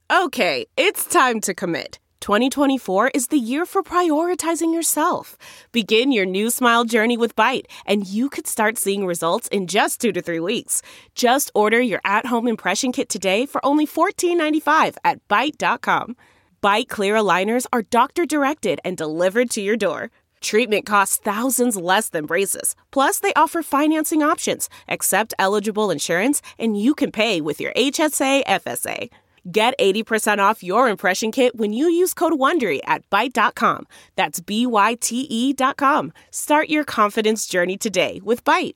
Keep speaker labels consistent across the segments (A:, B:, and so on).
A: Okay, it's time to commit. 2024 is the year for prioritizing yourself. Begin your new smile journey with Byte, and you could start seeing results in just 2 to 3 weeks. Just order your at-home impression kit today for only $14.95 at Byte.com. Byte Clear aligners are doctor-directed and delivered to your door. Treatment costs thousands less than braces. Plus, they offer financing options, accept eligible insurance, and you can pay with your HSA FSA. Get 80% off your impression kit when you use code WONDERY at Byte.com. That's BYTE.com. Start your confidence journey today with Byte.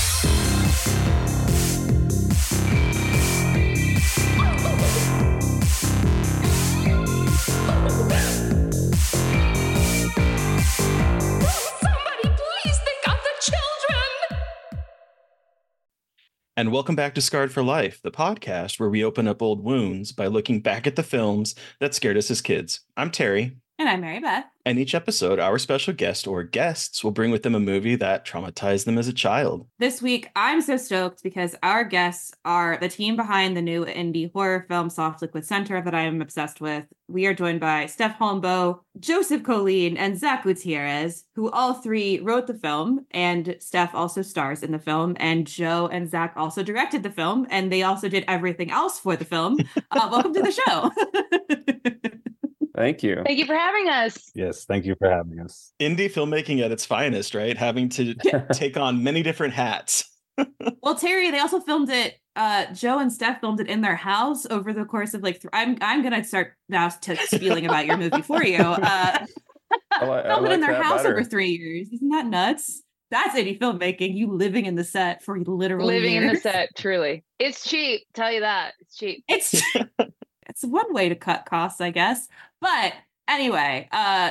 B: And welcome back to Scarred for Life, the podcast where we open up old wounds by looking back at the films that scared us as kids. I'm Terry.
C: And I'm Mary Beth.
B: And each episode, our special guest or guests will bring with them a movie that traumatized them as a child.
C: This week, I'm so stoked because our guests are the team behind the new indie horror film Soft Liquid Center that I am obsessed with. We are joined by Steph Holmbo, Joseph Colleen, and Zach Gutierrez, who all three wrote the film, and Steph also stars in the film, and Joe and Zach also directed the film, and they also did everything else for the film. Welcome to the show.
D: Thank you.
E: Thank you for having us.
D: Yes, thank you for having us.
B: Indie filmmaking at its finest, right? Having to take on many different hats.
C: Well, Terry, they also filmed it. Joe and Steph filmed it in their house over the course of I'm gonna start now spieling about your movie for you. Filmed it in their house over 3 years. Isn't that nuts? That's indie filmmaking. You living in the set for literal
E: living
C: years.
E: In the set. Truly, it's cheap. Tell you that it's cheap.
C: It's one way to cut costs, I guess. But anyway,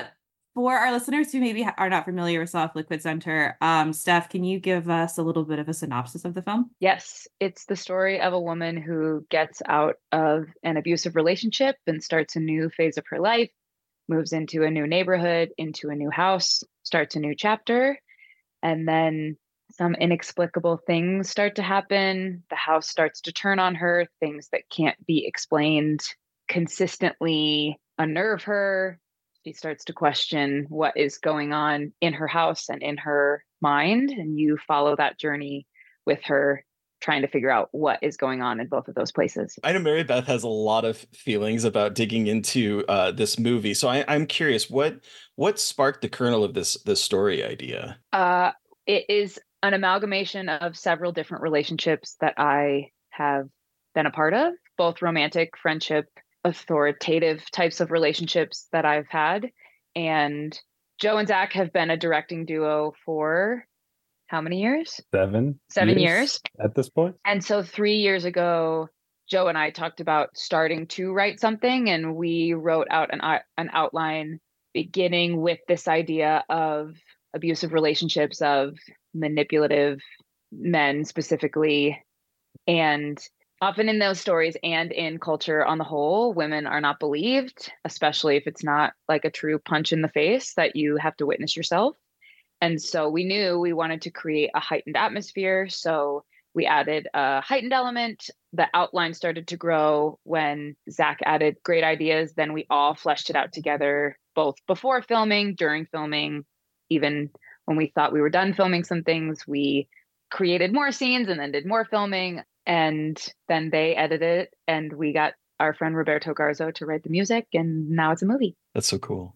C: for our listeners who maybe are not familiar with Soft Liquid Center, Steph, can you give us a little bit of a synopsis of the film?
E: Yes, it's the story of a woman who gets out of an abusive relationship and starts a new phase of her life, moves into a new neighborhood, into a new house, starts a new chapter, and then some inexplicable things start to happen. The house starts to turn on her, things that can't be explained consistently unnerve her. She starts to question what is going on in her house and in her mind. And you follow that journey with her, trying to figure out what is going on in both of those places.
B: I know Mary Beth has a lot of feelings about digging into this movie. So I'm curious, what sparked the kernel of this story idea?
E: It is an amalgamation of several different relationships that I have been a part of, both romantic, friendship, authoritative types of relationships that I've had. And Joe and Zach have been a directing duo for how many years?
D: 7
E: years
D: at this point.
E: And so 3 years ago, Joe and I talked about starting to write something, and we wrote out an outline beginning with this idea of abusive relationships, of manipulative men specifically. And often in those stories and in culture on the whole, women are not believed, especially if it's not like a true punch in the face that you have to witness yourself. And so we knew we wanted to create a heightened atmosphere. So we added a heightened element. The outline started to grow when Zach added great ideas. Then we all fleshed it out together, both before filming, during filming, even when we thought we were done filming some things, we created more scenes and then did more filming. And then they edited it, and we got our friend Roberto Garzo to write the music, and now it's a movie.
B: That's so cool.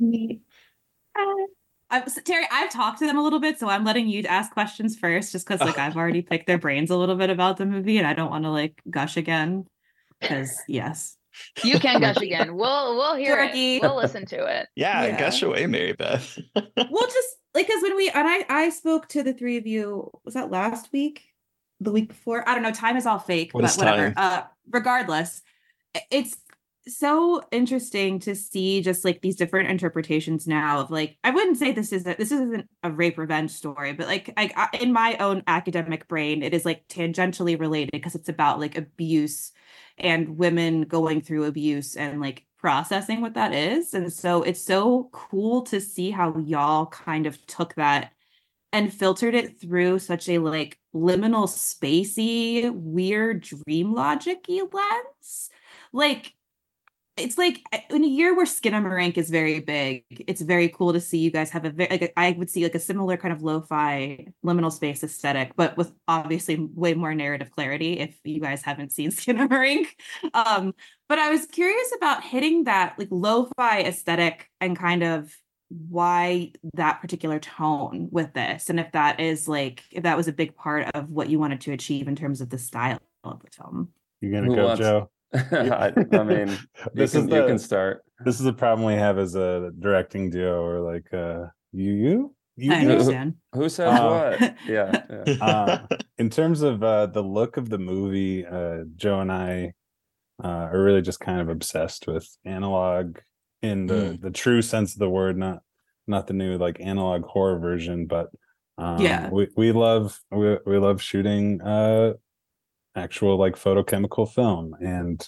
C: Terry, I've talked to them a little bit, so I'm letting you ask questions first, just because I've already picked their brains a little bit about the movie, and I don't want to gush again. Because yes,
E: you can gush again. We'll hear it. We'll listen to it.
B: Yeah, gush away, Mary Beth.
C: We'll just because when I spoke to the three of you, was that last week? The week before? I don't know. Time is all fake, but whatever. Regardless, it's so interesting to see just these different interpretations now of I wouldn't say this isn't a rape revenge story, but I in my own academic brain, it is tangentially related because it's about abuse and women going through abuse and processing what that is. And so it's so cool to see how y'all kind of took that and filtered it through such a liminal, spacey, weird, dream logic-y lens. it's like in a year where Skinamarink is very big, it's very cool to see you guys have a very, like, I would see like a similar kind of lo-fi liminal space aesthetic, but with obviously way more narrative clarity if you guys haven't seen Skinamarink. But I was curious about hitting that like lo-fi aesthetic and kind of why that particular tone with this, and if that is like, if that was a big part of what you wanted to achieve in terms of the style of the film.
D: You're gonna go, Joe?
F: I mean, you can start.
D: This is a problem we have as a directing duo, or like you
C: I understand.
F: Who says what? Yeah.
D: In terms of the look of the movie, Joe and I are really just kind of obsessed with analog in the true sense of the word, not the new like analog horror version, but we love shooting actual like photochemical film, and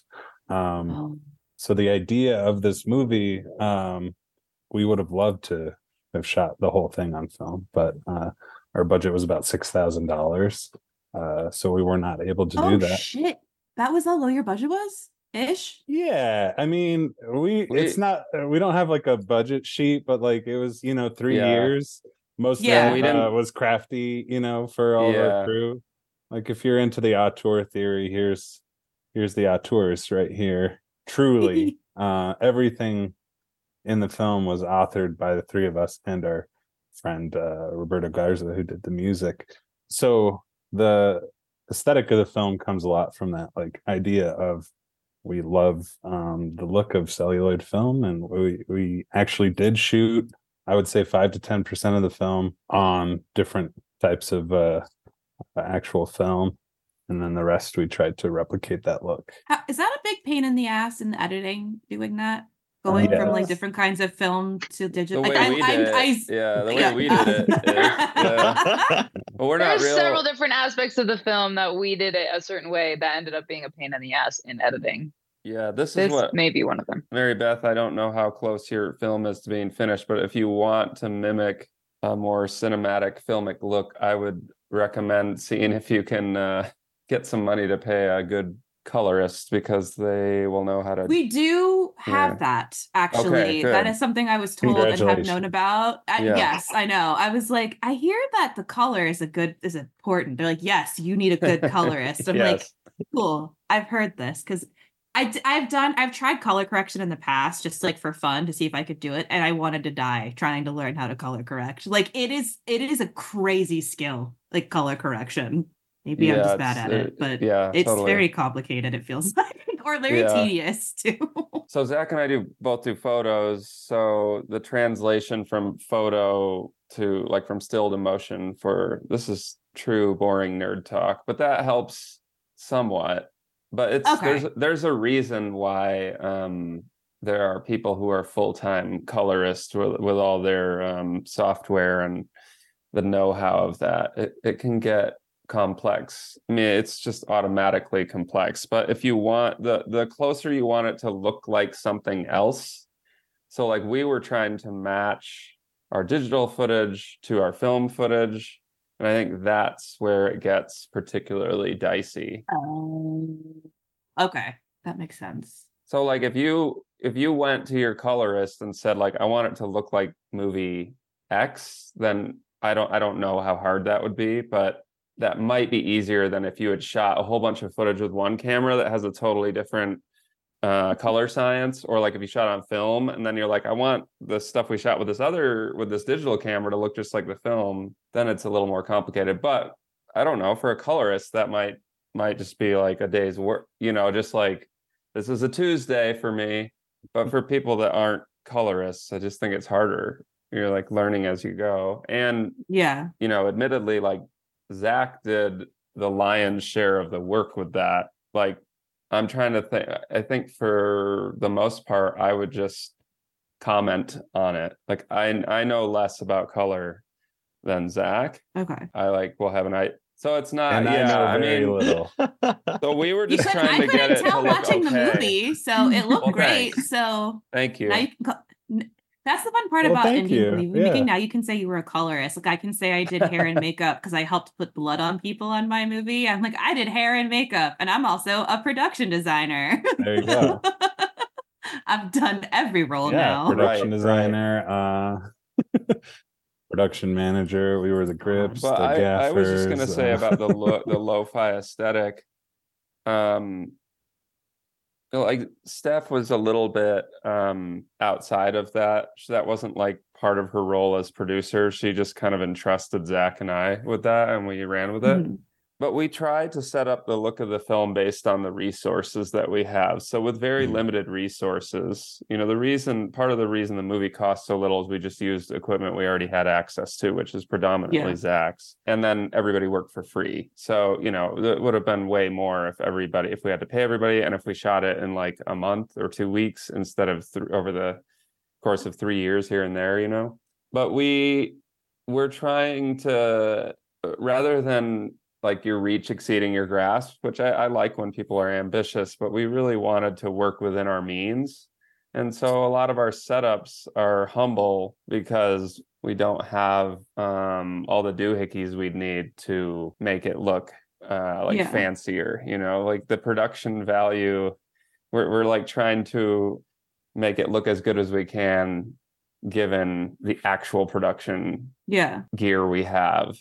D: so the idea of this movie, we would have loved to have shot the whole thing on film, but our budget was about $6,000, so we were not able to do that.
C: Shit, that was how low your budget was ish?
D: Yeah, I mean, we don't have like a budget sheet, but like it was 3 years. Most of it was crafty, for all of our crew. Like if you're into the auteur theory, here's the auteurs right here. Truly, everything in the film was authored by the three of us and our friend Roberto Garza, who did the music. So the aesthetic of the film comes a lot from that like idea of, we love the look of celluloid film, and we actually did shoot, I would say 5 to 10% of the film on different types of actual film, and then the rest we tried to replicate that look.
C: Is that a big pain in the ass in the editing, doing that, going from like different kinds of film to digital?
F: The way we did it. But we're not
E: There's several different aspects of the film that we did it a certain way that ended up being a pain in the ass in editing.
F: Yeah, this is what
E: may be one of them.
F: Mary Beth, I don't know how close your film is to being finished, but if you want to mimic a more cinematic filmic look, I would recommend seeing if you can get some money to pay a good colorist, because they will know how to.
C: We do have that, actually.
F: Okay,
C: that is something I was told and have known about. Yes, I know. I was like, I hear that the color is important. They're like, yes, you need a good colorist. I'm like, cool. I've heard this because I've tried color correction in the past, just like for fun to see if I could do it, and I wanted to die trying to learn how to color correct. Like it is a crazy skill, like color correction. Maybe I'm just bad at it, but it's totally very complicated, it feels like, or very tedious too.
F: So Zach and I both do photos. So the translation from photo to like from still to motion, for this is true boring nerd talk, but that helps somewhat. But it's there's a reason why there are people who are full-time colorists with all their software and the know-how of that. It can get complex. I mean, it's just automatically complex. But if you want the closer you want it to look like something else, so like we were trying to match our digital footage to our film footage, and I think that's where it gets particularly dicey.
C: Okay, that makes sense.
F: So like if you went to your colorist and said like, I want it to look like movie X, then I don't know how hard that would be, but that might be easier than if you had shot a whole bunch of footage with one camera that has a totally different color science, or like if you shot on film and then you're like, I want the stuff we shot with this digital camera to look just like the film, then it's a little more complicated. But I don't know, for a colorist that might just be like a day's work, just like, this is a Tuesday for me. But for people that aren't colorists, I just think it's harder. You're like learning as you go. And admittedly, like Zach did the lion's share of the work with that. Like, I'm trying to think. I think for the most part, I would just comment on it. Like, I know less about color than Zach.
C: Okay.
F: I will have an eye. So it's not.
D: And I very little.
F: So we were just trying to get it to look okay. I couldn't tell
C: watching the movie, so it looked great.
F: Thanks.
C: So
F: thank you.
C: Now you can that's the fun part about indie movie making. Now you can say you were a colorist. Like I can say I did hair and makeup because I helped put blood on people on my movie. I'm like, I did hair and makeup, and I'm also a production designer.
D: There you go.
C: I've done every role now.
D: Production designer, production manager. We were the grips,
F: but
D: the gaffers.
F: I was just gonna say about the lo-fi aesthetic. Like Steph was a little bit outside of that. That wasn't like part of her role as producer. She just kind of entrusted Zach and I with that, and we ran with it. But we tried to set up the look of the film based on the resources that we have. So with very limited resources, you know, part of the reason the movie cost so little is we just used equipment we already had access to, which is predominantly Zach's. And then everybody worked for free. So, you know, it would have been way more if we had to pay everybody, and if we shot it in like a month or 2 weeks instead of over the course of 3 years here and there, you know. But we're trying to, rather than like your reach exceeding your grasp, which I like when people are ambitious, but we really wanted to work within our means. And so a lot of our setups are humble because we don't have all the doohickeys we'd need to make it look fancier, you know, like the production value. We're like trying to make it look as good as we can given the actual production gear we have.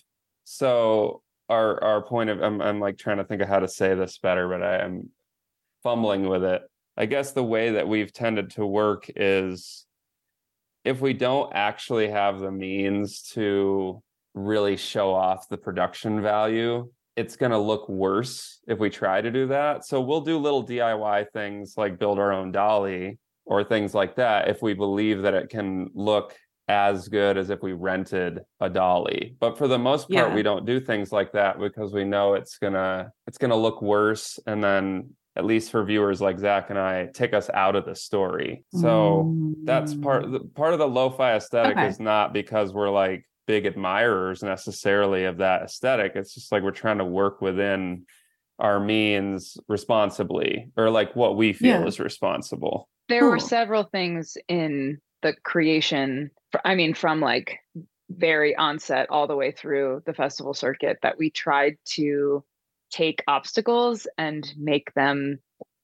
F: So our point of, I'm like trying to think of how to say this better, but I am fumbling with it. I guess the way that we've tended to work is if we don't actually have the means to really show off the production value, it's going to look worse if we try to do that. So we'll do little DIY things like build our own dolly or things like that if we believe that it can look as good as if we rented a dolly. But for the most part, we don't do things like that because we know it's gonna look worse, and then at least for viewers like Zach and I, take us out of the story. So that's part of the lo-fi aesthetic is not because we're like big admirers necessarily of that aesthetic. It's just like we're trying to work within our means responsibly, or like what we feel is responsible.
E: There were several things in the creation, from like very onset all the way through the festival circuit, that we tried to take obstacles and make them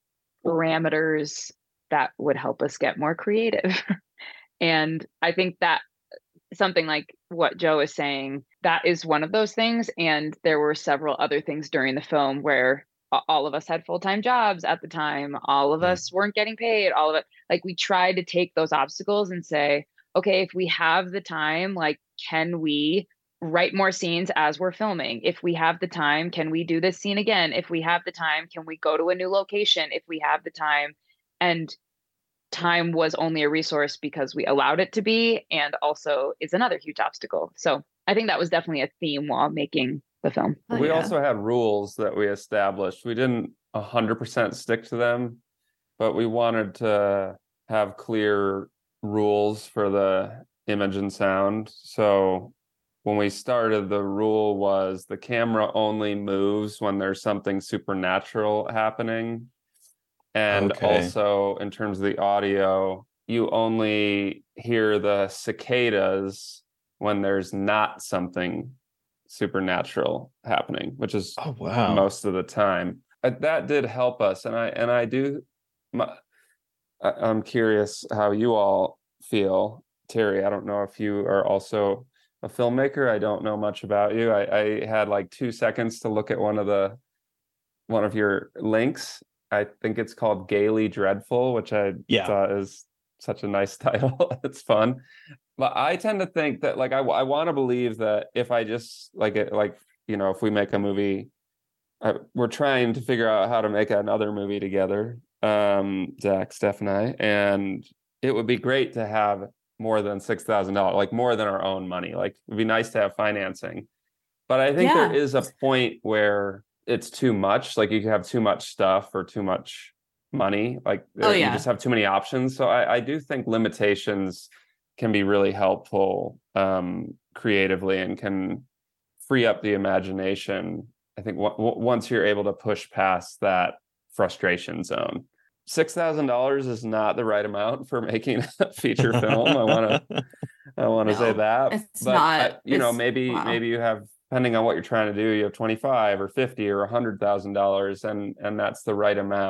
E: parameters that would help us get more creative. And I think that something like what Joe is saying, that is one of those things. And there were several other things during the film where all of us had full-time jobs at the time. All of us weren't getting paid. All of it. Like, we tried to take those obstacles and say, okay, if we have the time, like, can we write more scenes as we're filming? If we have the time, can we do this scene again? If we have the time, can we go to a new location? If we have the time. And time was only a resource because we allowed it to be, and also is another huge obstacle. So I think that was definitely a theme while making the film.
F: We also had rules that we established. We didn't 100% stick to them, but we wanted to have clear rules for the image and sound. So when we started, the rule was the camera only moves when there's something supernatural happening. And also in terms of the audio, you only hear the cicadas when there's not something supernatural happening, which is most of the time. That did help us. And I'm curious how you all feel. Terry, I don't know if you are also a filmmaker. I don't know much about you. I had like 2 seconds to look at one of your links. I think it's called Gaily Dreadful, which I thought is such a nice title. It's fun. But I tend to think that, like, I want to believe that if I just if we make a movie, we're trying to figure out how to make another movie together, Zach, Steph, and I, and it would be great to have more than $6,000, like more than our own money. Like, it'd be nice to have financing. But I think there is a point where it's too much. Like, you can have too much stuff or too much money. Like, you just have too many options. So I do think limitations can be really helpful creatively and can free up the imagination. I think once you're able to push past that frustration zone. $6,000 is not the right amount for making a feature film. I want to say that.
C: It's not.
F: Maybe you have, depending on what you're trying to do, you have $25,000 or $50,000 or $100,000, and that's the right amount.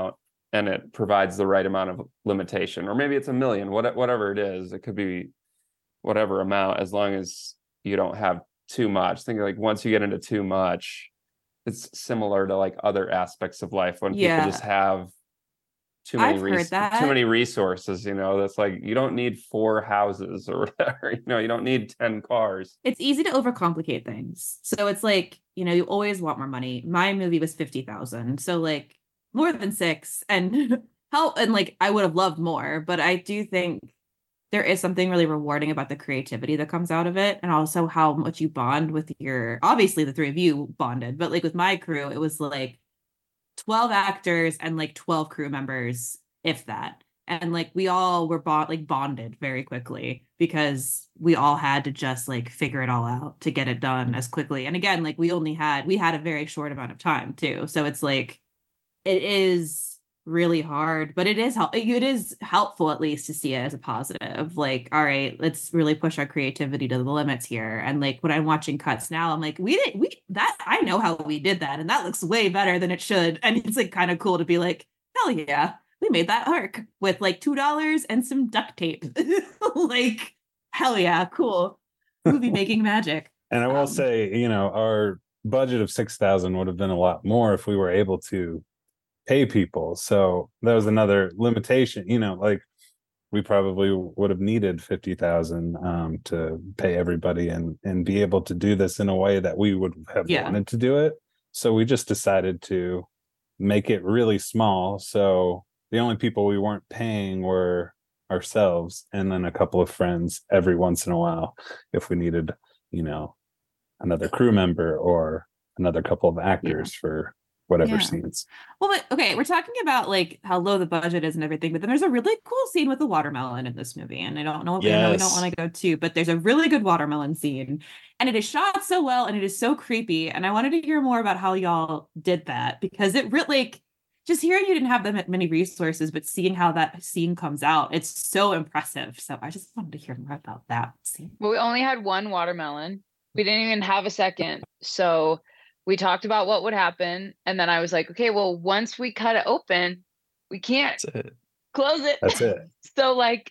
F: and it provides the right amount of limitation. Or maybe it's 1 million, whatever it is. It could be whatever amount, as long as you don't have too much. Think like once you get into too much, it's similar to like other aspects of life when people just have too many resources, that's like, you don't need 4 houses or whatever, you don't need 10 cars.
C: It's easy to overcomplicate things. So it's like, you always want more money. My movie was 50,000. So like more than 6 and like I would have loved more, but I do think there is something really rewarding about the creativity that comes out of it. And also how much you bond with obviously the 3 of you bonded, but like with my crew, it was like 12 actors and like 12 crew members, if that. And like we all were bonded very quickly because we all had to just like figure it all out to get it done as quickly. And again, like we had a very short amount of time too. So it's like, it is really hard, but it is helpful at least to see it as a positive. Like, all right, let's really push our creativity to the limits here. And like when I'm watching cuts now, I'm like, I know how we did that, and that looks way better than it should. And it's like kind of cool to be like, hell yeah, we made that arc with like $2 and some duct tape. Like, hell yeah, cool. Movie making magic.
D: And I will say, our budget of 6,000 would have been a lot more if we were able to pay people. So that was another limitation, like we probably would have needed 50,000 to pay everybody and be able to do this in a way that we would have wanted to do it. So we just decided to make it really small. So the only people we weren't paying were ourselves and then a couple of friends every once in a while if we needed, another crew member or another couple of actors for whatever scenes.
C: Well, but okay, we're talking about like how low the budget is and everything, but then there's a really cool scene with the watermelon in this movie, and I don't know, we don't want to go to, but there's a really good watermelon scene, and it is shot so well, and it is so creepy, and I wanted to hear more about how y'all did that, because it really, like, just hearing you didn't have that many resources, but seeing how that scene comes out, it's so impressive. So I just wanted to hear more about that scene.
E: Well, we only had 1 watermelon. We didn't even have a second, so we talked about what would happen. And then I was like, okay, well, once we cut it open, we can't close it.
D: That's it.
E: So like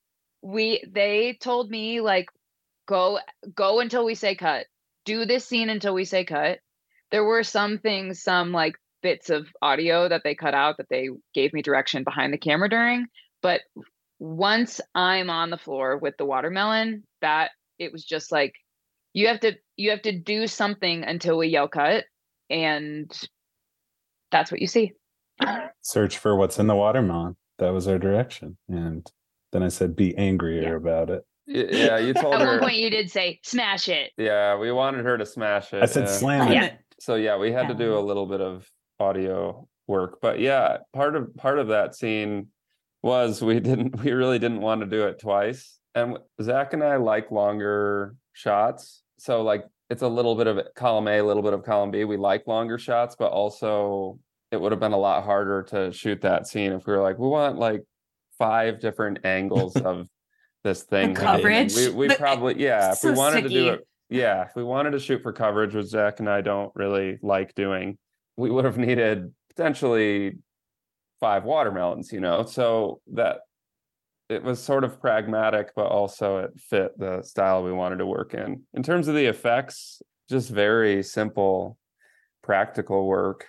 E: they told me like, go until we say cut, do this scene until we say cut. There were some like bits of audio that they cut out that they gave me direction behind the camera during. But once I'm on the floor with the watermelon, that it was just like, you have to do something until we yell cut, and that's what you see.
D: Search for what's in the watermelon. That was our direction. And then I said, be angrier about it.
F: Yeah, you told her.
E: At one point you did say, smash it.
F: Yeah, we wanted her to smash it.
D: I said, slam it.
F: So yeah, we had to do a little bit of audio work. But yeah, part of that scene was we really didn't want to do it twice. And Zach and I like longer shots. So like it's a little bit of column A, a little bit of column B. We like longer shots, but also it would have been a lot harder to shoot that scene if we were like, we want like 5 different angles of this thing.
C: The coverage.
F: We probably, if we wanted to do it, if we wanted to shoot for coverage, which Zach and I don't really like doing, we would have needed potentially 5 watermelons, so that it was sort of pragmatic, but also it fit the style we wanted to work in. In terms of the effects, just very simple, practical work.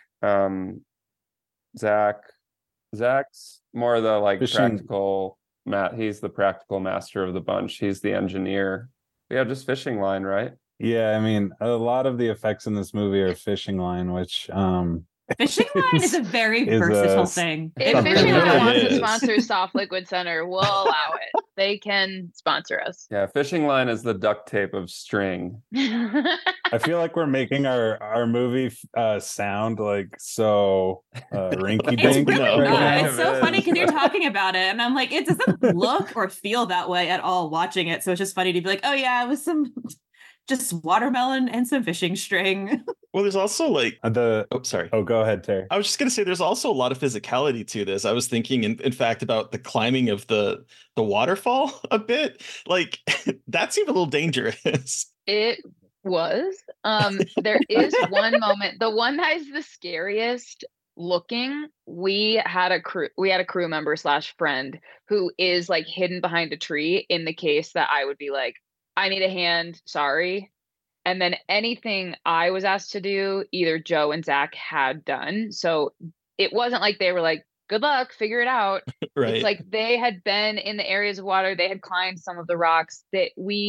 F: Zach's more the like practical. He's the practical master of the bunch. He's the engineer. Yeah, just fishing line, right?
D: Yeah, I mean, a lot of the effects in this movie are fishing line, which
C: fishing line is a very versatile thing.
E: If fishing line wants to sponsor Soft Liquid Center, we'll allow it. They can sponsor us.
F: Yeah, fishing line is the duct tape of string.
D: I feel like we're making our movie sound like so rinky dink.
C: It's so funny because you're talking about it, and I'm like, it doesn't look or feel that way at all watching it. So it's just funny to be like, oh yeah, it was some just watermelon and some fishing string.
B: Well, there's also like sorry.
D: Oh, go ahead, Terry.
B: I was just gonna say there's also a lot of physicality to this. I was thinking, in fact, about the climbing of the waterfall a bit. Like that seemed a little dangerous.
E: It was. There is one moment, the one that is the scariest. looking, we had a crew member / friend who is like hidden behind a tree in the case that I would be like, I need a hand, sorry. And then anything I was asked to do, either Joe and Zach had done. So it wasn't like they were like, good luck, figure it out.
B: Right.
E: It's like they had been in the areas of water, they had climbed some of the rocks that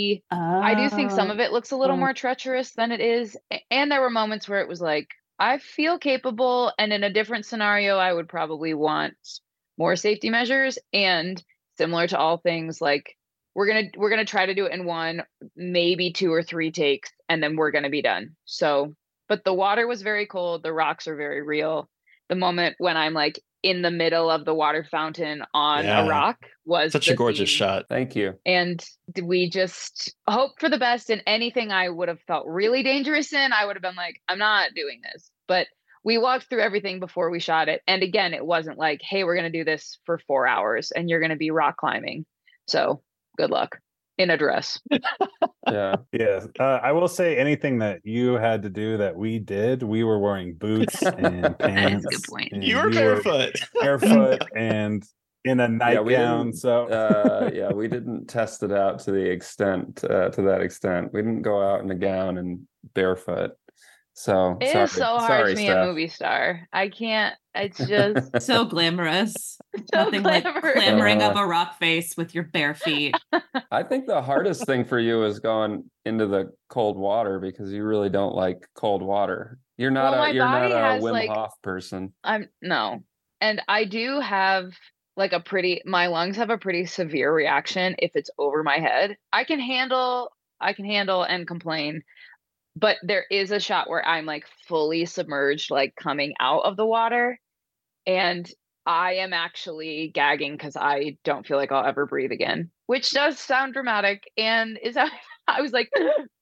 E: I do think some of it looks a little more treacherous than it is. And there were moments where it was like, I feel capable, and in a different scenario, I would probably want more safety measures. And similar to all things, like we're gonna try to do it in 1, maybe 2 or 3 takes, and then we're gonna be done. So, but the water was very cold. The rocks are very real. The moment when I'm like in the middle of the water fountain on a rock was
B: such a gorgeous shot.
F: Thank you.
E: And we just hope for the best. In anything I would have felt really dangerous in, I would have been like, I'm not doing this. But we walked through everything before we shot it. And again, it wasn't like, hey, we're going to do this for 4 hours and you're going to be rock climbing. So good luck in a dress.
F: Yeah.
D: I will say anything that you had to do that we did, we were wearing boots and pants.
E: That's a good point.
B: You were barefoot.
D: Barefoot and in a nightgown.
F: We didn't test it out to that extent. We didn't go out in a gown and barefoot. So
E: it is so hard to be a movie star. I can't. It's just
C: so glamorous.
E: So
C: Nothing
E: glamorous.
C: like clambering up a rock face with your bare feet.
F: I think the hardest thing for you is going into the cold water because you really don't like cold water. You're not a Wim Hof person.
E: No. And I do have like my lungs have a pretty severe reaction if it's over my head. I can handle and complain. But there is a shot where I'm like fully submerged, like coming out of the water. And I am actually gagging because I don't feel like I'll ever breathe again, which does sound dramatic. And I was like,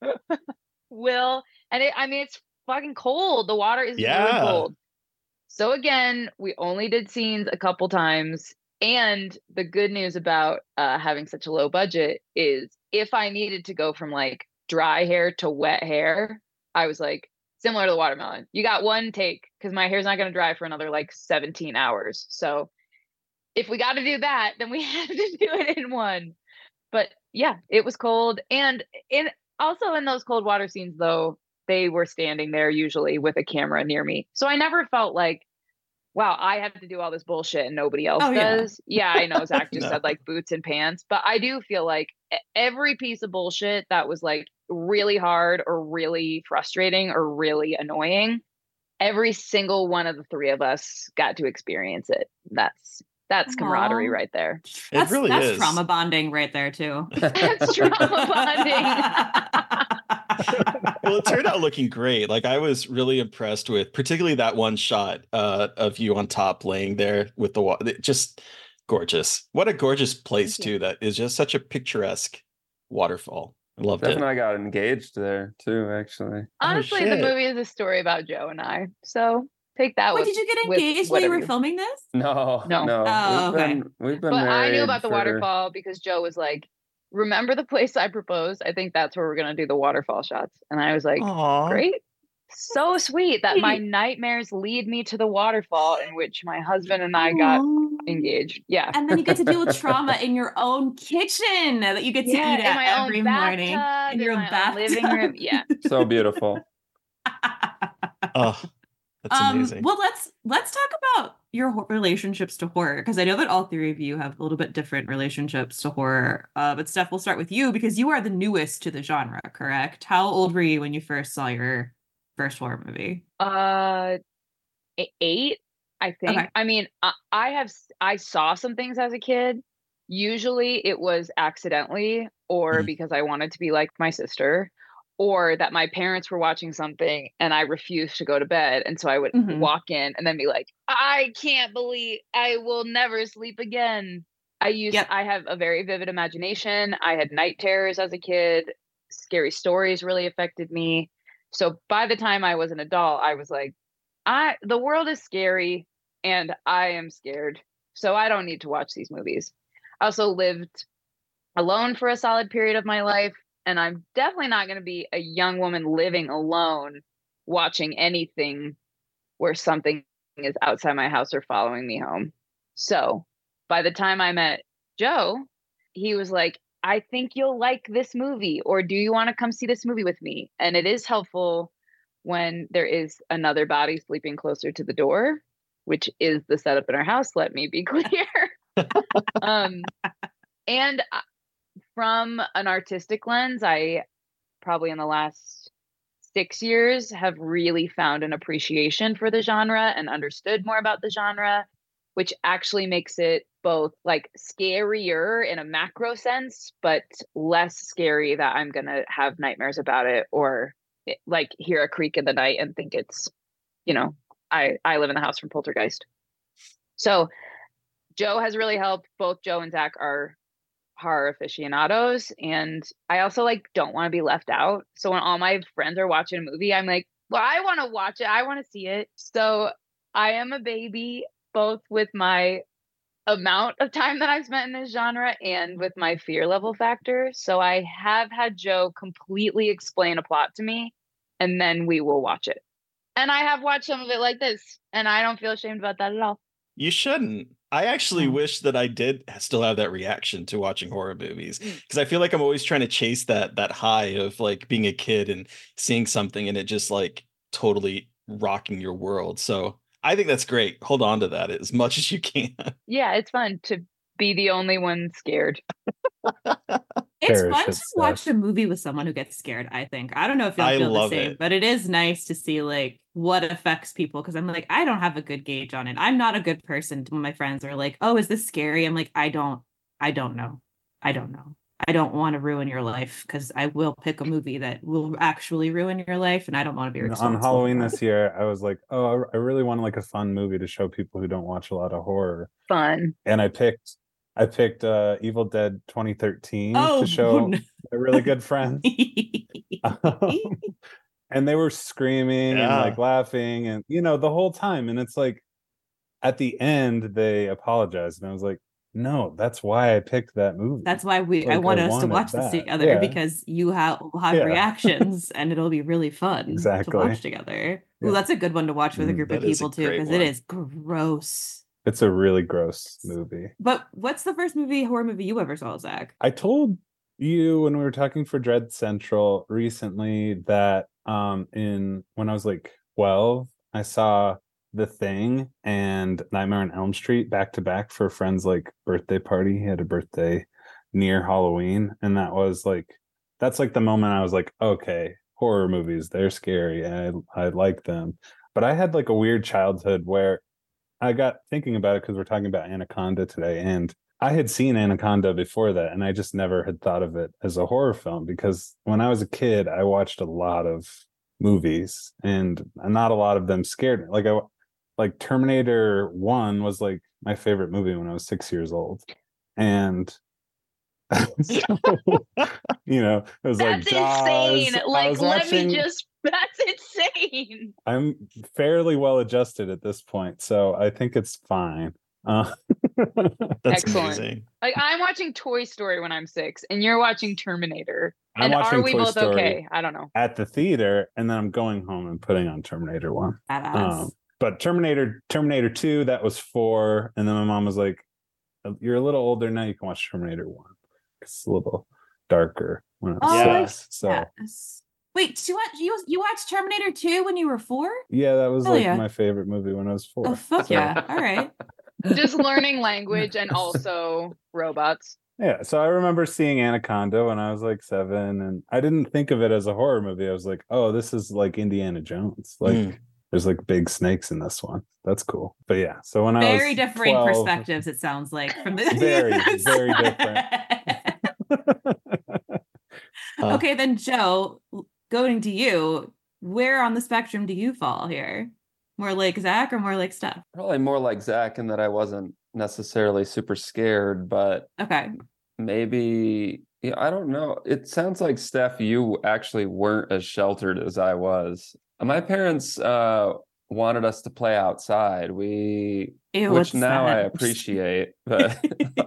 E: it's fucking cold. The water is really cold. So again, we only did scenes a couple times. And the good news about having such a low budget is if I needed to go from like dry hair to wet hair, I was like, similar to the watermelon, you got 1 take because my hair's not going to dry for another like 17 hours. So if we got to do that, then we had to do it in 1. But yeah, it was cold. And also in those cold water scenes, though, they were standing there usually with a camera near me. So I never felt like, wow, I have to do all this bullshit and nobody else does. Yeah, I know Zach just said like boots and pants, but I do feel like every piece of bullshit that was like really hard or really frustrating or really annoying, every single one of the 3 of us got to experience it. That's camaraderie right there.
B: It really is.
C: That's trauma bonding right there too.
E: That's trauma bonding.
B: Well, it turned out looking great. Like I was really impressed with particularly that one shot of you on top laying there with the water. Just gorgeous. What a gorgeous place too. That is just such a picturesque waterfall. I loved it.
F: Steph and I got engaged there too, actually.
E: Honestly, the movie is a story about Joe and I. So take that.
C: Wait, did you get engaged while you were filming this?
F: No.
C: Oh,
F: We've been
E: but
F: married.
E: I knew about the waterfall because Joe was like, remember the place I proposed? I think that's where we're going to do the waterfall shots. And I was like,
B: aww,
E: great. So sweet that my nightmares lead me to the waterfall in which my husband and I got engaged. Yeah.
C: And then you get to deal with trauma in your own kitchen that you get to eat at every morning. In your own
E: living room. Yeah.
F: So beautiful.
B: Oh, that's amazing.
C: Well, let's talk about your relationships to horror, because I know that all 3 of you have a little bit different relationships to horror. But Steph, we'll start with you because you are the newest to the genre, correct? How old were you when you first saw your first horror movie?
E: 8, I think. Okay. I mean, I saw some things as a kid. Usually it was accidentally or because I wanted to be like my sister, or that my parents were watching something and I refused to go to bed. And so I would walk in and then be like, I can't believe I will never sleep again. I have a very vivid imagination. I had night terrors as a kid. Scary stories really affected me. So by the time I was an adult, I was like, the world is scary and I am scared. So I don't need to watch these movies. I also lived alone for a solid period of my life. And I'm definitely not going to be a young woman living alone, watching anything where something is outside my house or following me home. So by the time I met Joe, he was like, I think you'll like this movie, or do you want to come see this movie with me? And it is helpful when there is another body sleeping closer to the door, which is the setup in our house. Let me be clear. And from an artistic lens, I probably in the last 6 years have really found an appreciation for the genre and understood more about the genre, which actually makes it both like scarier in a macro sense, but less scary that I'm going to have nightmares about it or like hear a creak in the night and think it's, I live in the house from Poltergeist. So Joe has really helped. Both Joe and Zach are horror aficionados, and I also don't want to be left out. So when all my friends are watching a movie, I'm like, well, I want to watch it. I want to see it. So I am a baby, both with my amount of time that I've spent in this genre and with my fear level factor. So I have had Joe completely explain a plot to me, and then we will watch it. And I have watched some of it like this, and I don't feel ashamed about that at all.
B: You shouldn't. I actually wish that I did still have that reaction to watching horror movies, because I feel like I'm always trying to chase that high of being a kid and seeing something and it just totally rocking your world. So I think that's great. Hold on to that as much as you can.
E: Yeah, it's fun to be the only one scared.
C: It's fun to watch a movie with someone who gets scared, I think. I don't know if you'll feel the same, but it is nice to see what affects people, because I'm I don't have a good gauge on it. I'm not a good person when my friends are like, oh, is this scary? I'm like, I don't know. I don't want to ruin your life, because I will pick a movie that will actually ruin your life, and I don't want to be responsible.
D: On Halloween this year, I was like, oh, I really want a fun movie to show people who don't watch a lot of horror.
E: Fun.
D: And I picked Evil Dead 2013 to show my really good friends. And they were screaming and laughing and the whole time. And it's at the end they apologized, and I was like, no, that's why I picked that movie.
C: That's why I wanted us to watch this together, because you will have reactions and it'll be really fun to watch together. Ooh, that's a good one to watch with a group of people too, because it is gross.
D: It's a really gross movie.
C: But what's the first horror movie you ever saw, Zach?
D: I told you when we were talking for Dread Central recently that when I was 12, I saw The Thing and Nightmare on Elm Street back to back for a friend's birthday party. He had a birthday near Halloween, and that was that's the moment I was okay, horror movies, they're scary, and I like them. But I had a weird childhood where I got thinking about it, because we're talking about Anaconda today, and I had seen Anaconda before that, and I just never had thought of it as a horror film, because when I was a kid, I watched a lot of movies, and not a lot of them scared me. Terminator 1 was my favorite movie when I was 6 years old, and so, it was
E: that's insane. That's insane.
D: I'm fairly well adjusted at this point, so I think it's fine.
B: That's
E: excellent.
B: Amazing.
E: I'm watching Toy Story when I'm 6, and you're watching Terminator.
D: I'm watching
E: are we
D: Toy
E: both
D: Story
E: okay? I don't know.
D: At the theater, and then I'm going home and putting on Terminator 1. But Terminator 2, that was 4, and then my mom was like, "You're a little older now. You can watch Terminator 1. It's a little darker when it was 6." So.
C: Yes. Wait, you watched Terminator 2 when you were 4?
D: Yeah, that was my favorite movie when I was 4.
C: Oh, fuck yeah. All right.
E: Just learning language and also robots.
D: Yeah, so I remember seeing Anaconda when I was 7, and I didn't think of it as a horror movie. I was like, oh, this is Indiana Jones. There's big snakes in this one. That's cool. But yeah, so when I was
C: very differing 12, perspectives, it sounds like, from the
D: very, very different.
C: Okay, then Joe, going to you, where on the spectrum do you fall here? More like Zach or more like Steph?
F: Probably more like Zach, in that I wasn't necessarily super scared, but
C: okay,
F: maybe, I don't know. It sounds like, Steph, you actually weren't as sheltered as I was. My parents wanted us to play outside. Which now I appreciate, but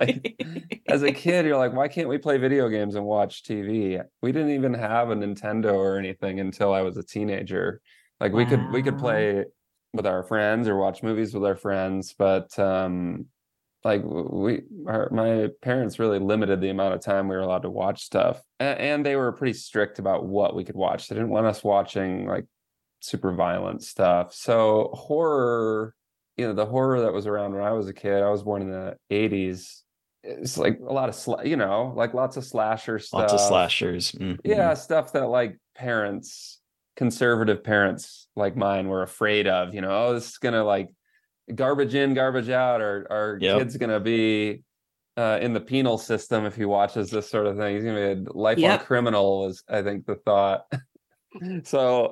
F: as a kid, you're like, why can't we play video games and watch TV? We didn't even have a Nintendo or anything until I was a teenager. We could play with our friends or watch movies with our friends, but like my parents really limited the amount of time we were allowed to watch stuff, and they were pretty strict about what we could watch. They didn't want us watching like super violent stuff. So horror, the horror that was around when I was a kid, I was born in the 80s. It's like a lot of like lots of slasher stuff.
B: Lots of slashers. Mm-hmm.
F: Yeah, stuff that like conservative parents like mine were afraid of, oh, this is gonna like garbage in, garbage out, or our kid's gonna be in the penal system if he watches this sort of thing. He's gonna be a lifelong criminal, is I think the thought. So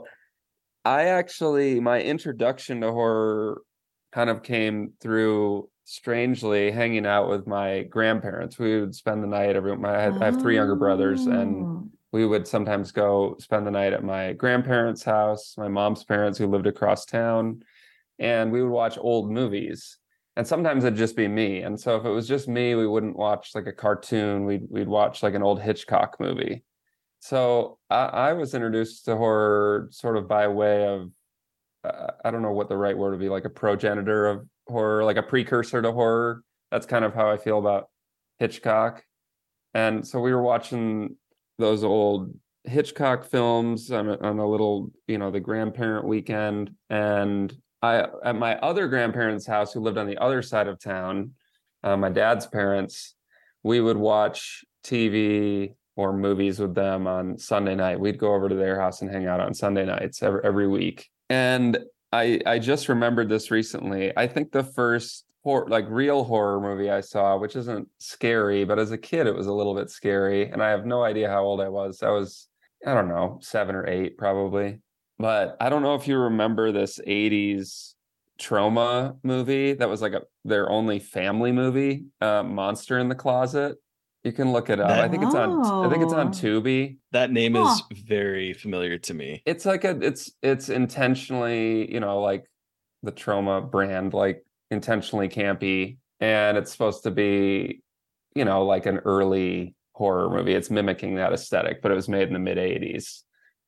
F: my introduction to horror kind of came through strangely hanging out with my grandparents. We would spend the night I have 3 younger brothers, and we would sometimes go spend the night at my grandparents' house, my mom's parents who lived across town, and we would watch old movies. And sometimes it'd just be me. And so if it was just me, we wouldn't watch like a cartoon. We'd watch like an old Hitchcock movie. So I was introduced to horror sort of by way of, I don't know what the right word would be, like a progenitor of horror, like a precursor to horror. That's kind of how I feel about Hitchcock. And so we were watching those old Hitchcock films on a little, the grandparent weekend. And at my other grandparents' house, who lived on the other side of town, my dad's parents, we would watch TV or movies with them on Sunday night. We'd go over to their house and hang out on Sunday nights every week. And I just remembered this recently. I think the first real horror movie I saw, which isn't scary, but as a kid, it was a little bit scary. And I have no idea how old I was. I don't know, 7 or 8 probably. But I don't know if you remember this 80s Trauma movie that was like their only family movie, Monster in the Closet. You can look it up. I think it's on Tubi.
B: That name is very familiar to me.
F: It's like it's intentionally, like the Trauma brand, like intentionally campy, and it's supposed to be, like an early horror movie. It's mimicking that aesthetic, but it was made in the mid 80s.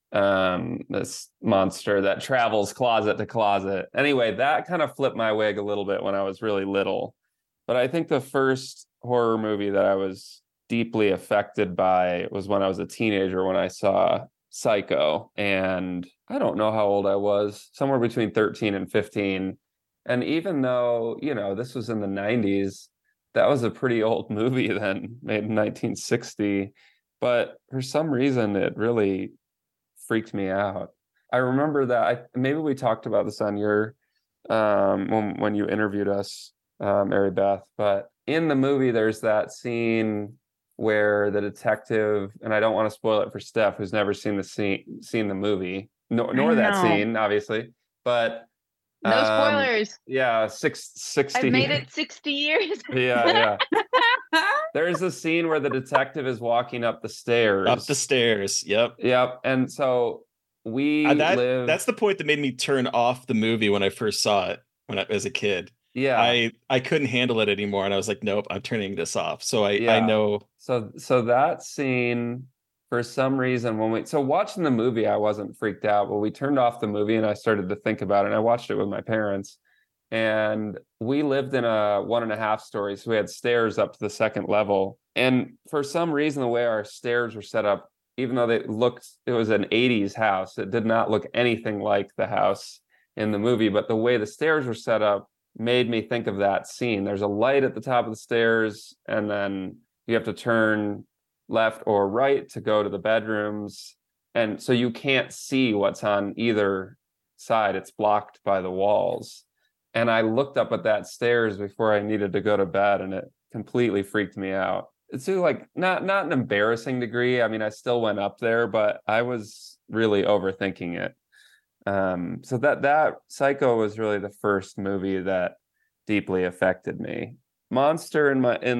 F: This monster that travels closet to closet. Anyway, that kind of flipped my wig a little bit when I was really little. But I think the first horror movie that I was deeply affected by was when I was a teenager, when I saw Psycho. And I don't know how old I was, somewhere between 13 and 15. And even though, this was in the 90s, that was a pretty old movie then, made in 1960. But for some reason, it really freaked me out. I remember that maybe we talked about this on your when you interviewed us, Mary Beth, but in the movie there's that scene where the detective, and I don't want to spoil it for Steph, who's never seen the movie, nor that scene, obviously, but
E: no spoilers.
F: Yeah, 60.
E: I've made it 60 years.
F: Yeah. There's a scene where the detective is walking up the stairs.
B: Up the stairs. Yep.
F: And so
B: that's the point that made me turn off the movie when I first saw it as a kid.
F: Yeah.
B: I couldn't handle it anymore, and I was like, nope, I'm turning this off. So I know.
F: So that scene, for some reason, watching the movie, I wasn't freaked out, but we turned off the movie and I started to think about it, and I watched it with my parents. And we lived in a 1.5 story, so we had stairs up to the second level. And for some reason, the way our stairs were set up, even though it was an 80s house, it did not look anything like the house in the movie. But the way the stairs were set up made me think of that scene. There's a light at the top of the stairs, and then you have to turn left or right to go to the bedrooms. And so you can't see what's on either side. It's blocked by the walls. And I looked up at that stairs before I needed to go to bed, and it completely freaked me out. It's like not an embarrassing degree. I mean, I still went up there, but I was really overthinking it. So that Psycho was really the first movie that deeply affected me. Monster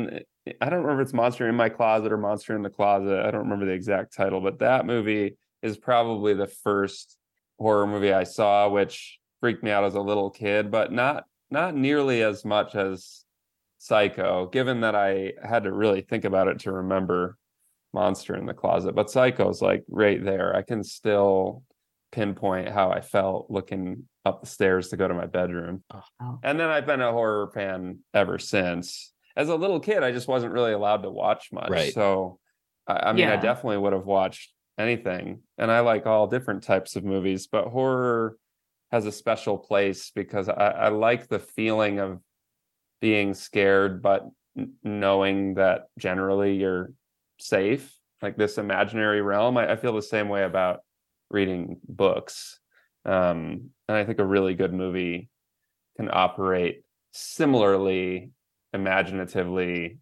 F: I don't remember if it's Monster in My Closet or Monster in the Closet. I don't remember the exact title, but that movie is probably the first horror movie I saw, which freaked me out as a little kid, but not nearly as much as Psycho, given that I had to really think about it to remember Monster in the Closet. But Psycho's like right there. I can still pinpoint how I felt looking up the stairs to go to my bedroom.
C: Oh.
F: And then I've been a horror fan ever since. As a little kid, I just wasn't really allowed to watch much.
B: Right.
F: So, I mean, I definitely would have watched anything. And I like all different types of movies, but horror has a special place because I like the feeling of being scared, but knowing that generally you're safe, like this imaginary realm. I feel the same way about reading books. And I think a really good movie can operate similarly imaginatively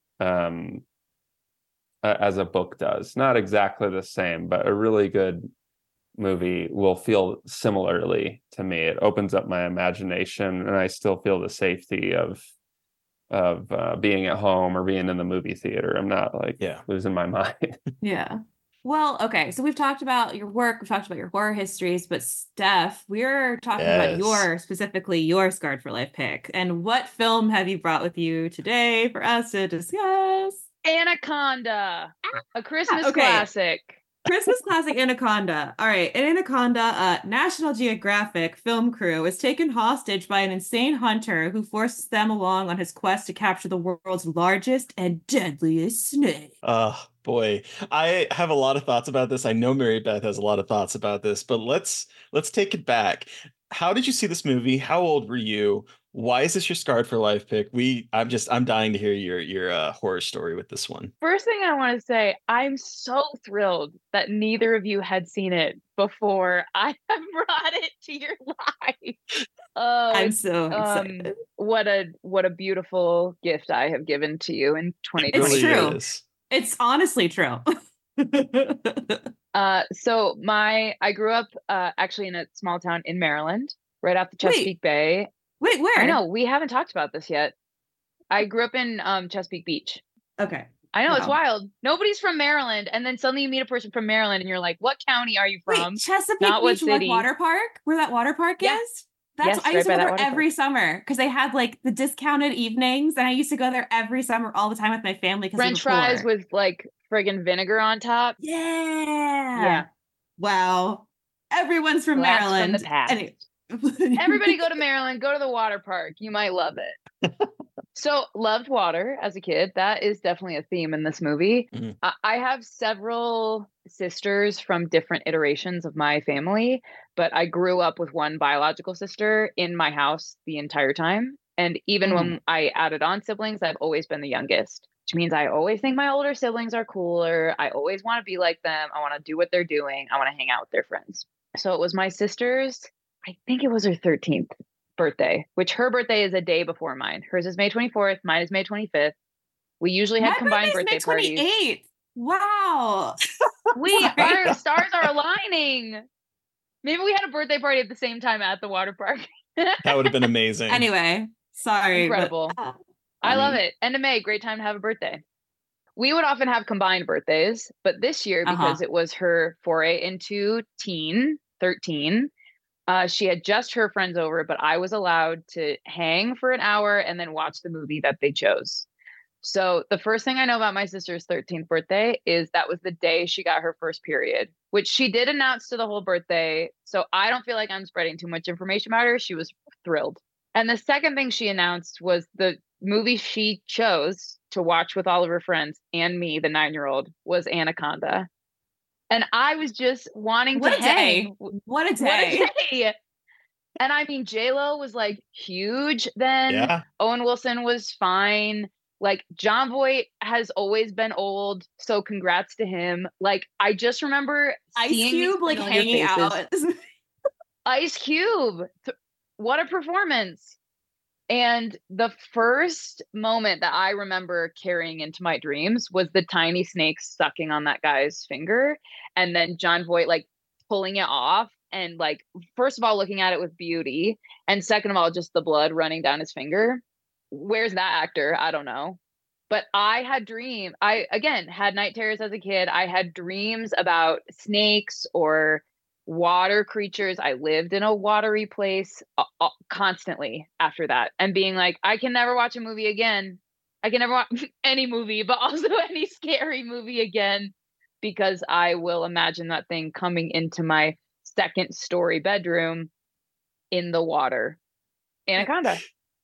F: as a book does. Not exactly the same, but a really good movie will feel similarly to me. It opens up my imagination, and I still feel the safety of being at home or being in the movie theater. I'm not like losing my mind.
C: Yeah. Well, okay. So we've talked about your work, we've talked about your horror histories, but Steph, we're talking about specifically your Scarred for Life pick. And what film have you brought with you today for us to discuss?
E: Anaconda, a Christmas classic.
C: Christmas classic Anaconda. All right. In Anaconda, National Geographic film crew is taken hostage by an insane hunter who forces them along on his quest to capture the world's largest and deadliest snake.
B: Boy, I have a lot of thoughts about this. I know Mary Beth has a lot of thoughts about this, but let's take it back. How did you see this movie? How old were you? Why is this your Scarred for Life pick? I'm dying to hear your horror story with this one.
E: First thing I want to say, I'm so thrilled that neither of you had seen it before I have brought it to your life.
C: I'm so excited.
E: What a beautiful gift I have given to you in 2020.
C: It's true. It's honestly true.
E: So I grew up actually in a small town in Maryland, right off the Chesapeake Bay.
C: Wait, where?
E: I know, we haven't talked about this yet. I grew up in Chesapeake Beach.
C: Okay.
E: I know, it's wild. Nobody's from Maryland, and then suddenly you meet a person from Maryland, and you're like, what county are you from?
C: Wait, Chesapeake Beach, like water park? Where that water park is? That's I used to go there every summer because they had like the discounted evenings, and I used to go there every summer all the time with my family.
E: French fries with like friggin' vinegar on top.
C: Yeah. Wow. Everyone's from Maryland.
E: From the past. Anyway. Everybody go to Maryland, go to the water park. You might love it. So loved water as a kid. That is definitely a theme in this movie. Mm-hmm. I have several sisters from different iterations of my family, but I grew up with one biological sister in my house the entire time. And even when I added on siblings, I've always been the youngest, which means I always think my older siblings are cooler. I always want to be like them. I want to do what they're doing. I want to hang out with their friends. So it was my sister's, I think it was her 13th birthday, which her birthday is a day before mine. Hers is May 24th. Mine is May 25th. We usually had combined birthday parties.
C: May 28th. Wow.
E: Our stars are aligning. Maybe we had a birthday party at the same time at the water park.
B: That would have been amazing.
C: Anyway, sorry.
E: Incredible. I love it. End of May, great time to have a birthday. We would often have combined birthdays, but this year, because it was her foray into 13, she had just her friends over, but I was allowed to hang for an hour and then watch the movie that they chose. So the first thing I know about my sister's 13th birthday is that was the day she got her first period, which she did announce to the whole birthday. So I don't feel like I'm spreading too much information about her. She was thrilled. And the second thing she announced was the movie she chose to watch with all of her friends and me, the 9-year-old, was Anaconda. And I was just wanting to hang.
C: What a day.
E: And I mean, J-Lo was like huge then. Yeah. Owen Wilson was fine. Like Jon Voight has always been old. So congrats to him. Like, I just remember
C: Ice Cube like hanging out.
E: Ice Cube. What a performance. And the first moment that I remember carrying into my dreams was the tiny snake sucking on that guy's finger. And then Jon Voight like pulling it off. And like, first of all, looking at it with beauty. And second of all, just the blood running down his finger. Where's that actor? I don't know. But I had dreams. I, again, had night terrors as a kid. I had dreams about snakes or water creatures. I lived in a watery place constantly after that, and being like, I can never watch a movie again. I can never watch any movie, but also any scary movie again, because I will imagine that thing coming into my second story bedroom in the water. Anaconda.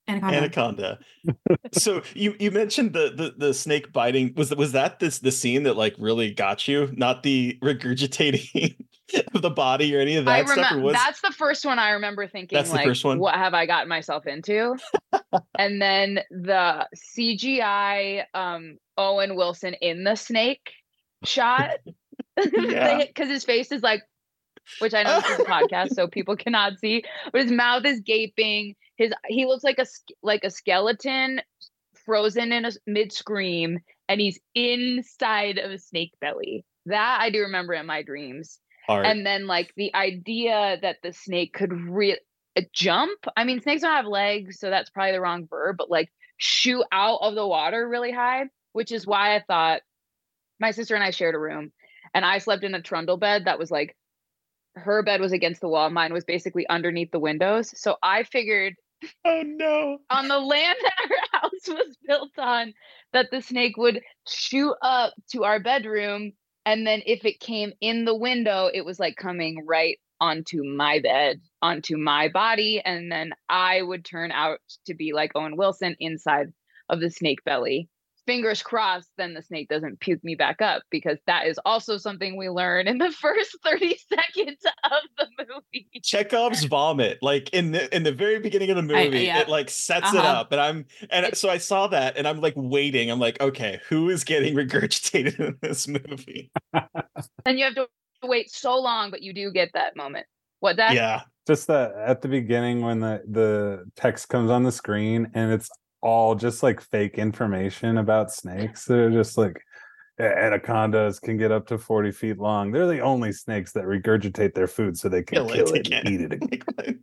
B: So you mentioned the snake biting. Was that the scene that like really got you? Not the regurgitating of the body or any of that stuff?
E: That's the first one I remember thinking. That's like, the first one? What have I gotten myself into? And then the CGI Owen Wilson in the snake shot, because his face is like, which I know this is a podcast, so people cannot see, but his mouth is gaping. He looks like a skeleton frozen in a mid scream, and he's inside of a snake belly. That I do remember in my dreams. And then like the idea that the snake could jump. I mean, snakes don't have legs, so that's probably the wrong verb, but like shoot out of the water really high, which is why I thought my sister and I shared a room, and I slept in a trundle bed that was like, her bed was against the wall. Mine was basically underneath the windows. So I figured,
B: oh no,
E: on the land that our house was built on, that the snake would shoot up to our bedroom. And then if it came in the window, it was like coming right onto my bed, onto my body. And then I would turn out to be like Owen Wilson inside of the snake belly. Fingers crossed, then the snake doesn't puke me back up, because that is also something we learn in the first 30 seconds of the movie.
B: Chekhov's vomit, like in the very beginning of the movie, it like sets it up, and so I saw that, and I'm like waiting. I'm like, okay, who is getting regurgitated in this movie?
E: And you have to wait so long, but you do get that moment. What, Dad?
B: Yeah,
D: just at the beginning when the text comes on the screen and it's all just like fake information about snakes. They're just like, anacondas can get up to 40 feet long. They're the only snakes that regurgitate their food so they can kill it and eat it again.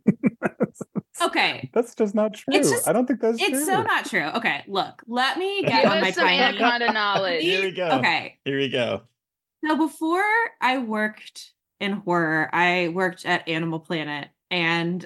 C: Okay.
D: That's just not true. I don't think that's true.
C: It's so not true. Okay, look, let me get on my tiny
E: anaconda knowledge.
B: Here we go.
C: Okay.
B: Here we go.
C: So before I worked in horror, I worked at Animal Planet, and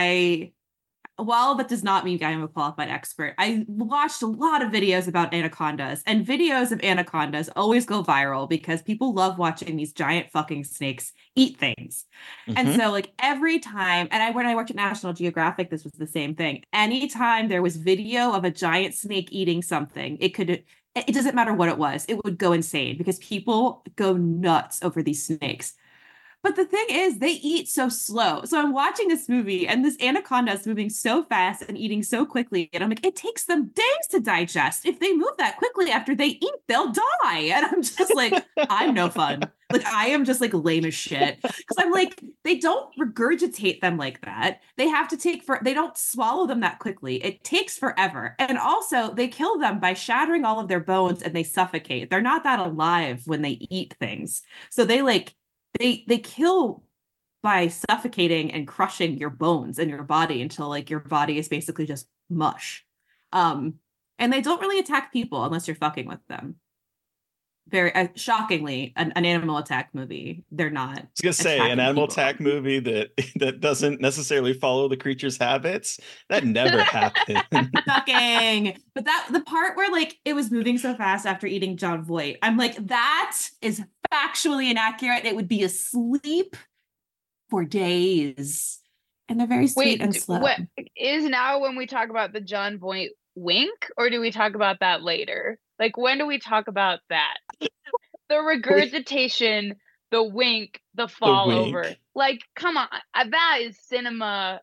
C: while that does not mean I am a qualified expert, I watched a lot of videos about anacondas, and videos of anacondas always go viral because people love watching these giant fucking snakes eat things. Mm-hmm. And so like every time, and when I worked at National Geographic, this was the same thing. Anytime there was video of a giant snake eating something, it doesn't matter what it was, it would go insane because people go nuts over these snakes. But the thing is, they eat so slow. So I'm watching this movie, and this anaconda is moving so fast and eating so quickly. And I'm like, it takes them days to digest. If they move that quickly after they eat, they'll die. And I'm just like, I'm no fun. Like, I am just like lame as shit. Because I'm like, they don't regurgitate them like that. They have to they don't swallow them that quickly. It takes forever. And also, they kill them by shattering all of their bones, and they suffocate. They're not that alive when they eat things. So they kill by suffocating and crushing your bones and your body until like your body is basically just mush. And they don't really attack people unless you're fucking with them. Very shockingly, an animal attack movie, they're not.
B: I was gonna say an animal attack movie that doesn't necessarily follow the creature's habits. That never happened.
C: Shocking. But the part where like it was moving so fast after eating Jon Voight, I'm like, that is factually inaccurate. It would be asleep for days, and they're very sweet and slow.
E: What is now when we talk about the Jon Voight wink, or do we talk about that later? Like, when do we talk about that? The regurgitation, the wink, the fall over. Like, come on. That is cinema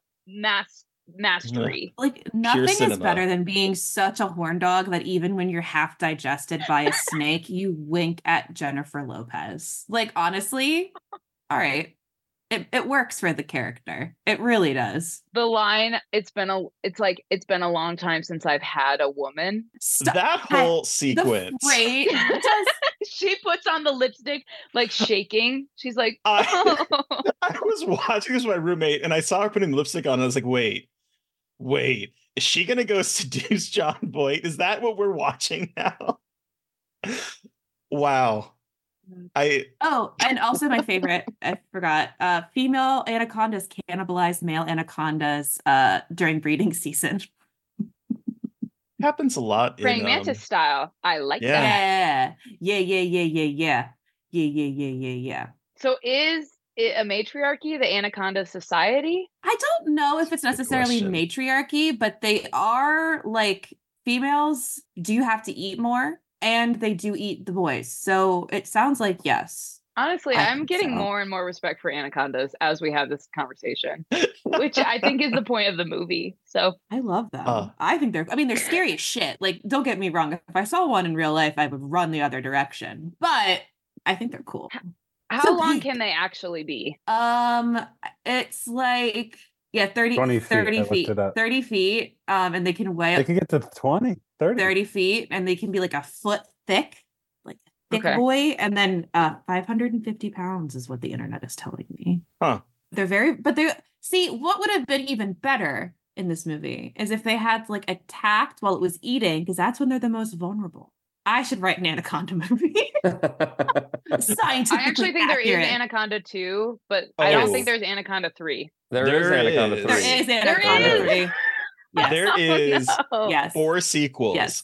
E: mastery.
C: Like, nothing is better than being such a horn dog that even when you're half digested by a snake, you wink at Jennifer Lopez. Like, honestly, all right. It works for the character. It really does.
E: The line, it's been a long time since I've had a woman.
B: That whole sequence.
E: She puts on the lipstick, like shaking. She's like,
B: I was watching this with my roommate, and I saw her putting lipstick on, and I was like, wait, is she gonna go seduce Jon Voight? Is that what we're watching now? Wow.
C: And also my favorite, I forgot, female anacondas cannibalize male anacondas during breeding season.
B: Happens a lot.
E: Praying mantis style. I like that.
C: Yeah. So is
E: it a matriarchy, the Anaconda Society?
C: I don't know if it's necessarily matriarchy, but they are like females do have to eat more, and they do eat the boys. So it sounds like yes.
E: Honestly, I'm getting more and more respect for anacondas as we have this conversation, which I think is the point of the movie. So
C: I love them. I think they're scary as shit. Like, don't get me wrong. If I saw one in real life, I would run the other direction. But I think they're cool.
E: How long can they actually be?
C: It's like 30 feet. 30 feet. And they can weigh.
D: They can get to 20,
C: 30 feet, and they can be like a foot thick. Thick boy, and then 550 pounds is what the internet is telling me. See, what would have been even better in this movie is if they had like attacked while it was eating, because that's when they're the most vulnerable. I should write an Anaconda movie. Scientifically
E: I actually think
C: accurate.
E: There is Anaconda 2, but I don't think there's Anaconda 3.
F: There is Anaconda 3.
C: There is Anaconda 3.
B: Yes. There is
C: 4
B: sequels.
C: Yes.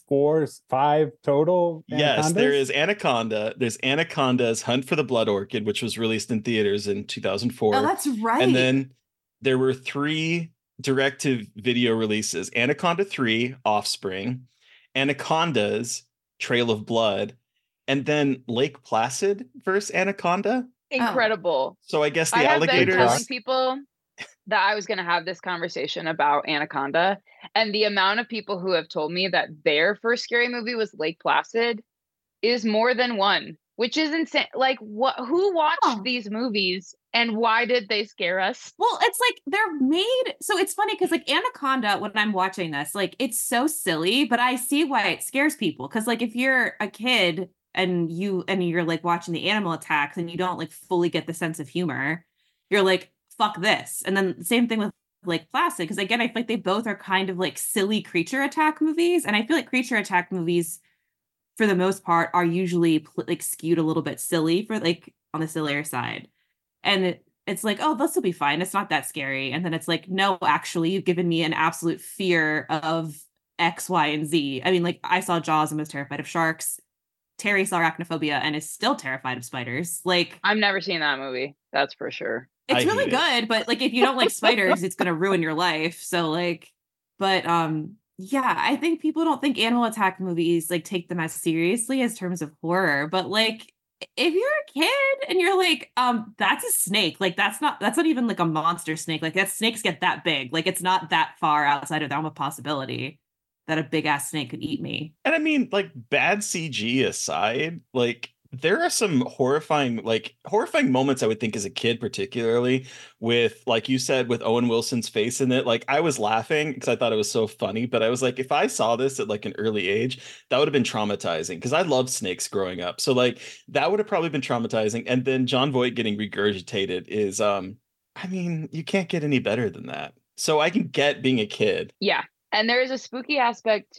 D: 5 total.
B: Yes, there is Anaconda. There's Anaconda's Hunt for the Blood Orchid, which was released in theaters in 2004.
C: Oh, that's right.
B: And then there were 3 direct-to-video releases: Anaconda 3, Offspring, Anaconda's Trail of Blood, and then Lake Placid versus Anaconda.
E: Incredible.
B: So I guess the alligators.
E: I've been telling people that I was going to have this conversation about Anaconda, and the amount of people who have told me that their first scary movie was Lake Placid is more than one, which is insane. Like, who watched these movies and why did they scare us?
C: Well, it's like they're made. So it's funny because like Anaconda, when I'm watching this, like it's so silly, but I see why it scares people. Because like if you're a kid and you're like watching the animal attacks and you don't like fully get the sense of humor, you're like, fuck this. And then the same thing with Lake Placid, because again, I feel like they both are kind of like silly creature attack movies. And I feel like creature attack movies, for the most part, are usually like skewed a little bit silly, for like on the sillier side. And it's like, oh, this will be fine. It's not that scary. And then it's like, no, actually, you've given me an absolute fear of X, Y, and Z. I mean, like I saw Jaws and was terrified of sharks. Terry saw arachnophobia and is still terrified of spiders. Like,
E: I've never seen that movie. That's for sure.
C: It's really good, but like if you don't like spiders, it's gonna ruin your life. So like, but yeah, I think people don't think animal attack movies like take them as seriously as terms of horror. But like if you're a kid and you're like, that's a snake, like that's not even like a monster snake. Like that snakes get that big. Like it's not that far outside of the realm of possibility that a big ass snake could eat me.
B: And I mean, like bad CG aside, like there are some horrifying moments, I would think, as a kid, particularly with, like you said, with Owen Wilson's face in it. Like I was laughing because I thought it was so funny, but I was like, if I saw this at like an early age, that would have been traumatizing because I loved snakes growing up. So like that would have probably been traumatizing. And then Jon Voight getting regurgitated is, I mean, you can't get any better than that. So I can get being a kid.
E: Yeah. And there is a spooky aspect,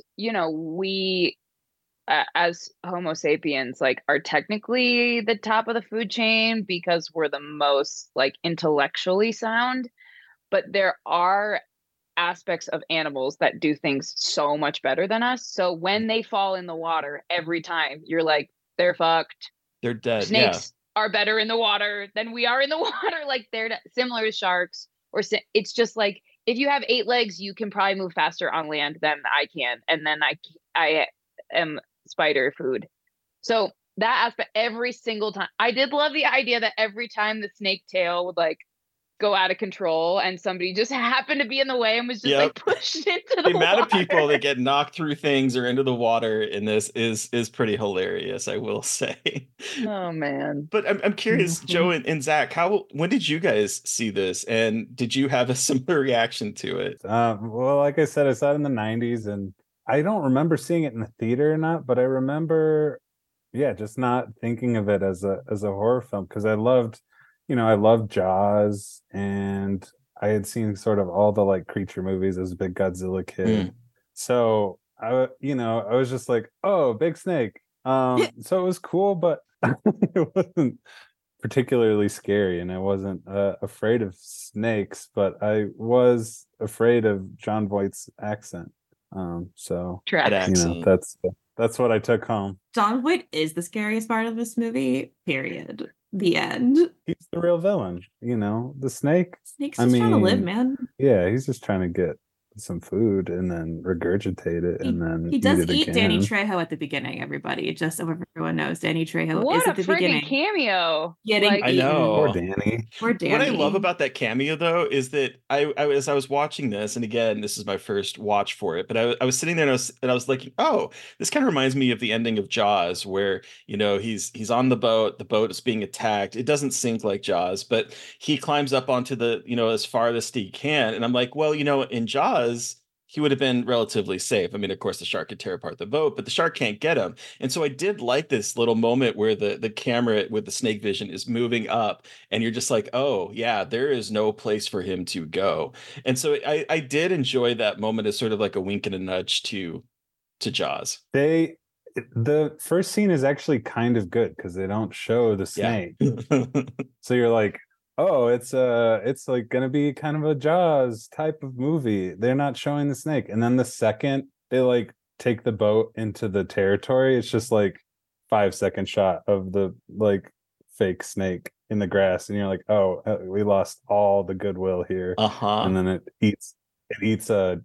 E: we as Homo sapiens, like, are technically the top of the food chain because we're the most like intellectually sound, but there are aspects of animals that do things so much better than us. So when they fall in the water every time, you're like, they're fucked.
B: They're dead.
E: Snakes are better in the water than we are in the water. Like they're similar to sharks, or it's just like, if you have 8 legs, you can probably move faster on land than I can. And then I am spider food. So that aspect, every single time, I did love the idea that every time the snake tail would like go out of control and somebody just happened to be in the way and was just like pushed into the
B: amount of people that get knocked through things or into the water in this is pretty hilarious, I will say.
E: Oh man.
B: But I'm curious, Joe and Zach, when did you guys see this, and did you have a similar reaction to it?
D: Well, like I said, I saw it in the 90s, and I don't remember seeing it in the theater or not, but I remember just not thinking of it as a horror film, because I loved Jaws, and I had seen sort of all the like creature movies as a big Godzilla kid. So I was just like, oh, big snake. So it was cool, but it wasn't particularly scary, and I wasn't afraid of snakes, but I was afraid of Jon Voight's accent. So that's what I took home.
C: Jon Voight is the scariest part of this movie, period. The end.
D: He's the real villain, the snake.
C: Snake's just trying to live, man.
D: Yeah, he's just trying to get some food and then regurgitate it and then
C: he does
D: eat
C: Danny Trejo at the beginning, everybody, just so everyone knows. Danny Trejo
E: what
C: is at the beginning.
E: Cameo.
C: Getting
B: I know.
D: Poor Danny.
B: What I love about that cameo though is that as I was watching this, and again, this is my first watch for it, but I was sitting there and I was like, oh, this kind of reminds me of the ending of Jaws, where he's on the boat is being attacked. It doesn't sink like Jaws, but he climbs up onto the as farthest he can, and I'm like, well, in Jaws he would have been relatively safe. I mean, of course, the shark could tear apart the boat, but the shark can't get him. And so I did like this little moment where the camera with the snake vision is moving up, and you're just like, oh, yeah, there is no place for him to go. And so I did enjoy that moment as sort of like a wink and a nudge to Jaws.
D: The first scene is actually kind of good because they don't show the snake. Yeah. So you're like, oh, it's like gonna be kind of a Jaws type of movie. They're not showing the snake. And then the second they like take the boat into the territory, it's just like 5-second shot of the like fake snake in the grass, and you're like, oh, we lost all the goodwill here. And then it eats a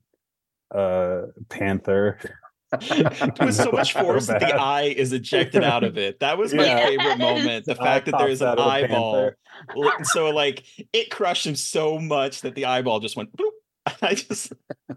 D: panther.
B: With so much force that the eye is ejected out of it. That was my favorite moment. The fact that there's an eyeball. So like it crushed him so much that the eyeball just went boop. I just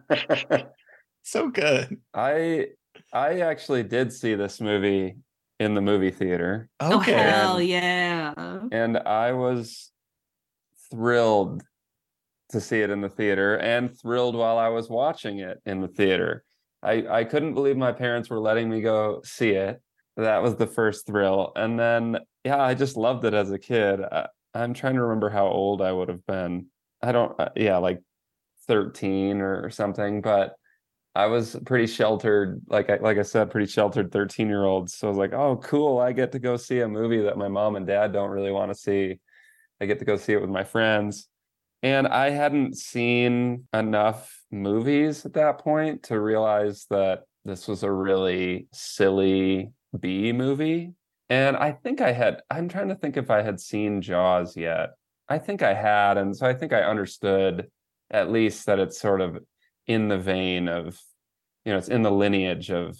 B: so good.
F: I actually did see this movie in the movie theater.
C: Okay. Oh hell yeah.
F: And I was thrilled to see it in the theater and thrilled while I was watching it in the theater. I couldn't believe my parents were letting me go see it. That was the first thrill. And then, I just loved it as a kid. I'm trying to remember how old I would have been. I don't, like 13 or something, but I was pretty sheltered. Like I said, pretty sheltered 13-year-old. So I was like, oh, cool. I get to go see a movie that my mom and dad don't really want to see. I get to go see it with my friends. And I hadn't seen enough movies at that point to realize that this was a really silly B movie. And I think I'm trying to think if I had seen Jaws yet. I think I had. And so I think I understood at least that it's sort of in the vein of, it's in the lineage of,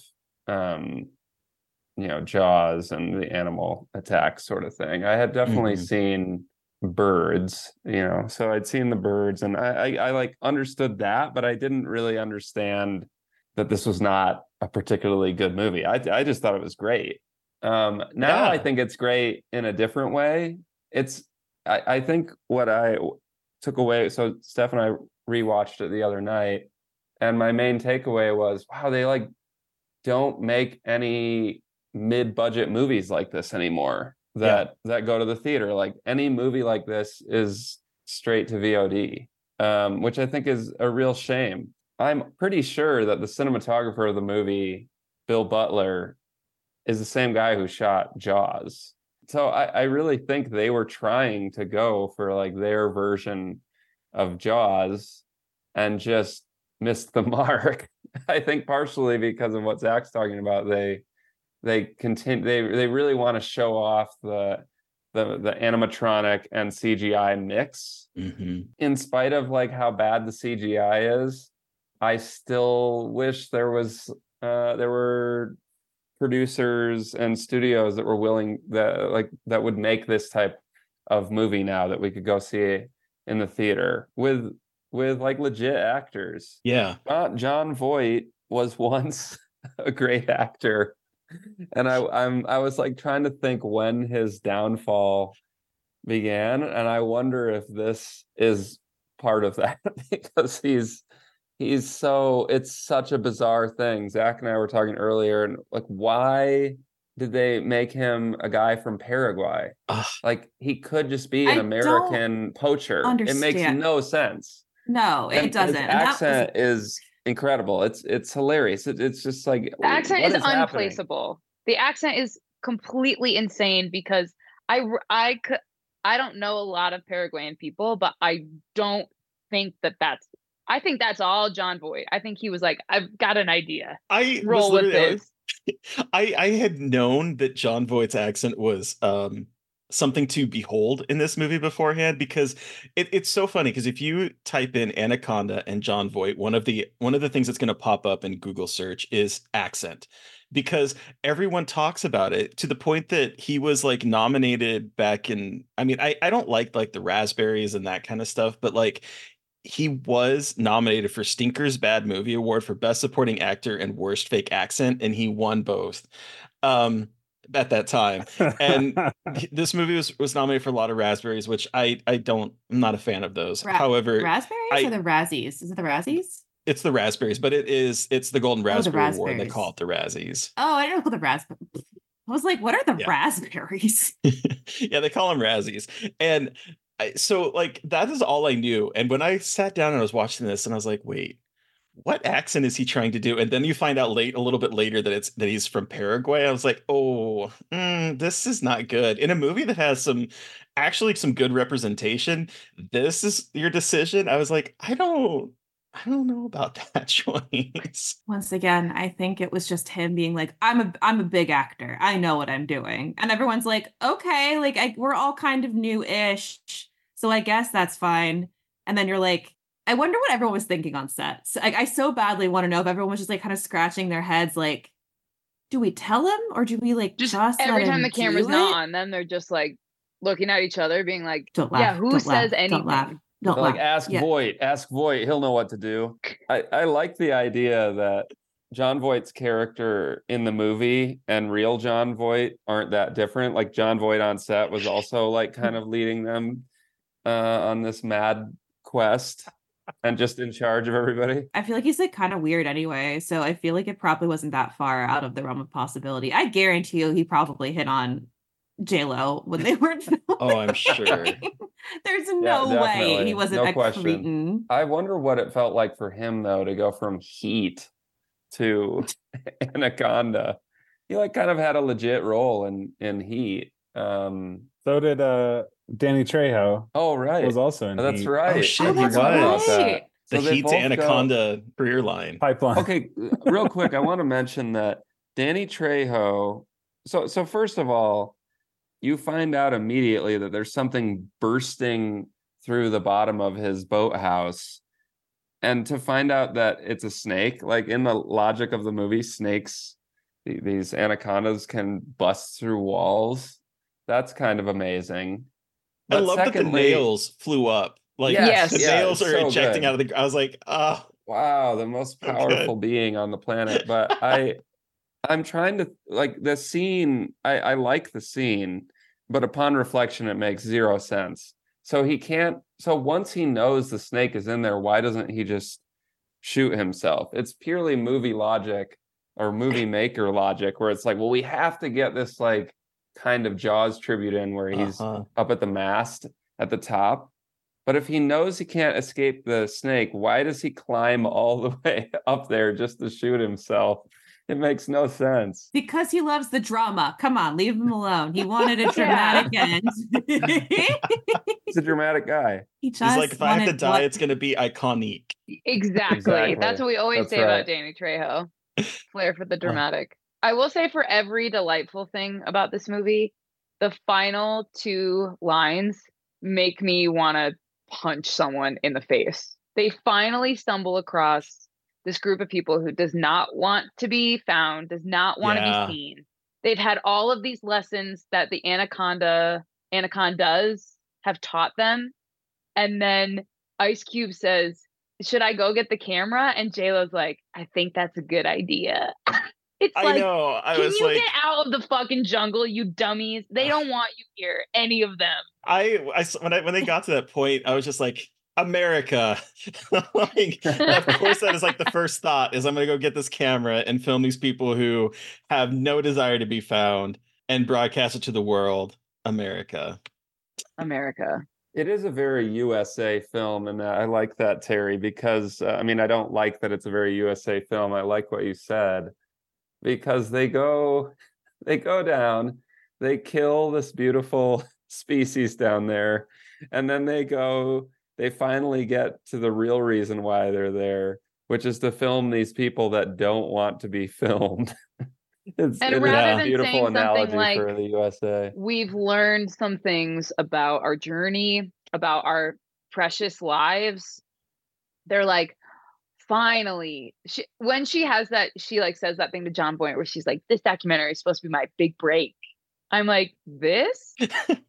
F: Jaws and the animal attack sort of thing. I had definitely seen Birds, so I'd seen the Birds, and I like understood that, but I didn't really understand that this was not a particularly good movie. I just thought it was great. I think it's great in a different way. I think what I took away, so Steph and I rewatched it the other night, and my main takeaway was, wow, they like don't make any mid-budget movies like this anymore that go to the theater. Like any movie like this is straight to VOD, which I think is a real shame. I'm pretty sure that the cinematographer of the movie, Bill Butler, is the same guy who shot Jaws. So I really think they were trying to go for like their version of Jaws and just missed the mark. I think partially because of what Zach's talking about. They really want to show off the animatronic and CGI mix. In spite of like how bad the CGI is, I still wish there were producers and studios that were willing that would make this type of movie now that we could go see in the theater with like legit actors. Jon Voight was once a great actor. And I was like trying to think when his downfall began, and I wonder if this is part of that because it's such a bizarre thing. Zach and I were talking earlier, and like, why did they make him a guy from Paraguay? Like he could just be an American poacher. It makes no sense.
C: No, it doesn't.
F: His accent is incredible. It's hilarious. It's just like
E: the accent is unplaceable. The accent is completely insane because I don't know a lot of Paraguayan people, but I don't think I think that's all Jon Voight. I think he was like, I've got an idea. Roll with this.
B: I had known that Jon Voight's accent was something to behold in this movie beforehand, because it's so funny, because if you type in Anaconda and Jon Voight, one of the things that's going to pop up in Google search is accent, because everyone talks about it to the point that he was like nominated back in, I mean, I don't like the raspberries and that kind of stuff, but like he was nominated for Stinker's Bad Movie Award for Best Supporting Actor and Worst Fake Accent, and he won both. At that time, and this movie was nominated for a lot of raspberries, which I'm not a fan of those. However,
C: raspberries or the Razzies? Is it the Razzies?
B: It's the raspberries, but it's the Golden Raspberry Award. They call it the Razzies.
C: Oh, I didn't know the raspberries. I was like, what are the raspberries?
B: Yeah, they call them Razzies, and so like that is all I knew. And when I sat down and I was watching this, and I was like, wait, what accent is he trying to do? And then you find out a little bit later that he's from Paraguay. I was like, oh, this is not good. In a movie that has some good representation, this is your decision. I was like, I don't know about that choice.
C: Once again, I think it was just him being like, I'm a big actor. I know what I'm doing. And everyone's like, okay, like we're all kind of new-ish, so I guess that's fine. And then you're like, I wonder what everyone was thinking on set. So, I so badly want to know if everyone was just like kind of scratching their heads, like, do we tell him or do we like just
E: every time the camera's not on them, they're just like looking at each other, being like, don't laugh, yeah, who says anything?
C: Don't laugh.
F: Like, ask Voight, he'll know what to do. I like the idea that Jon Voight's character in the movie and real Jon Voight aren't that different. Like Jon Voight on set was also like kind of leading them on this mad quest. And just in charge of everybody.
C: I feel like he's like kind of weird anyway, so I feel like it probably wasn't that far out of the realm of possibility. I guarantee you he probably hit on J-Lo when they weren't filming.
B: Oh, I'm sure.
C: There's no way he wasn't cretin.
F: I wonder what it felt like for him though to go from Heat to Anaconda. He like kind of had a legit role in Heat.
D: So did Danny Trejo.
F: Oh, right.
D: Was also in
F: That's
D: Heat.
F: right.
B: Oh, shit, he was. The Heat to Anaconda career line.
D: Pipeline.
F: Okay, real quick, I want to mention that Danny Trejo. So first of all, you find out immediately that there's something bursting through the bottom of his boathouse. And to find out that it's a snake, like in the logic of the movie, snakes, these anacondas can bust through walls. That's kind of amazing.
B: But I love that the nails flew up. Like,
E: yes,
B: the nails are so ejecting out of the. I was like, oh,
F: wow, the most powerful being on the planet. But I'm trying to like the scene. I like the scene, but upon reflection, it makes zero sense. So he can't. So once he knows the snake is in there, why doesn't he just shoot himself? It's purely movie logic or movie maker logic, where it's like, well, we have to get this like kind of Jaws tribute in where he's up at the mast at the top. But if he knows he can't escape the snake, why does he climb all the way up there just to shoot himself? It makes no sense.
C: Because he loves the drama. Come on, leave him alone. He wanted a dramatic end.
F: He's a dramatic guy.
B: He's like, if I have to die, it's going to be iconic.
E: Exactly. That's what we always say about Danny Trejo. Flair for the dramatic. I will say, for every delightful thing about this movie, the final two lines make me want to punch someone in the face. They finally stumble across this group of people who does not want to be found, does not want to be seen. They've had all of these lessons that the anacondas have taught them. And then Ice Cube says, should I go get the camera? And J-Lo's like, I think that's a good idea. It's like, can you get out of the fucking jungle, you dummies? They don't want you here, any of them.
B: When they got to that point, I was just like, America. Like, of course, that is like the first thought is I'm going to go get this camera and film these people who have no desire to be found and broadcast it to the world. America.
F: It is a very USA film, and I like that, Terry, because I don't like that it's a very USA film. I like what you said, because they go down, they kill this beautiful species down there, and then they finally get to the real reason why they're there, which is to film these people that don't want to be filmed.
E: And rather than
F: beautiful
E: saying
F: analogy
E: something like
F: for the USA.
E: We've learned some things about our journey, about our precious lives. They're like, finally, when she has that, she like says that thing to John Boyd where she's like, this documentary is supposed to be my big break. I'm like, this?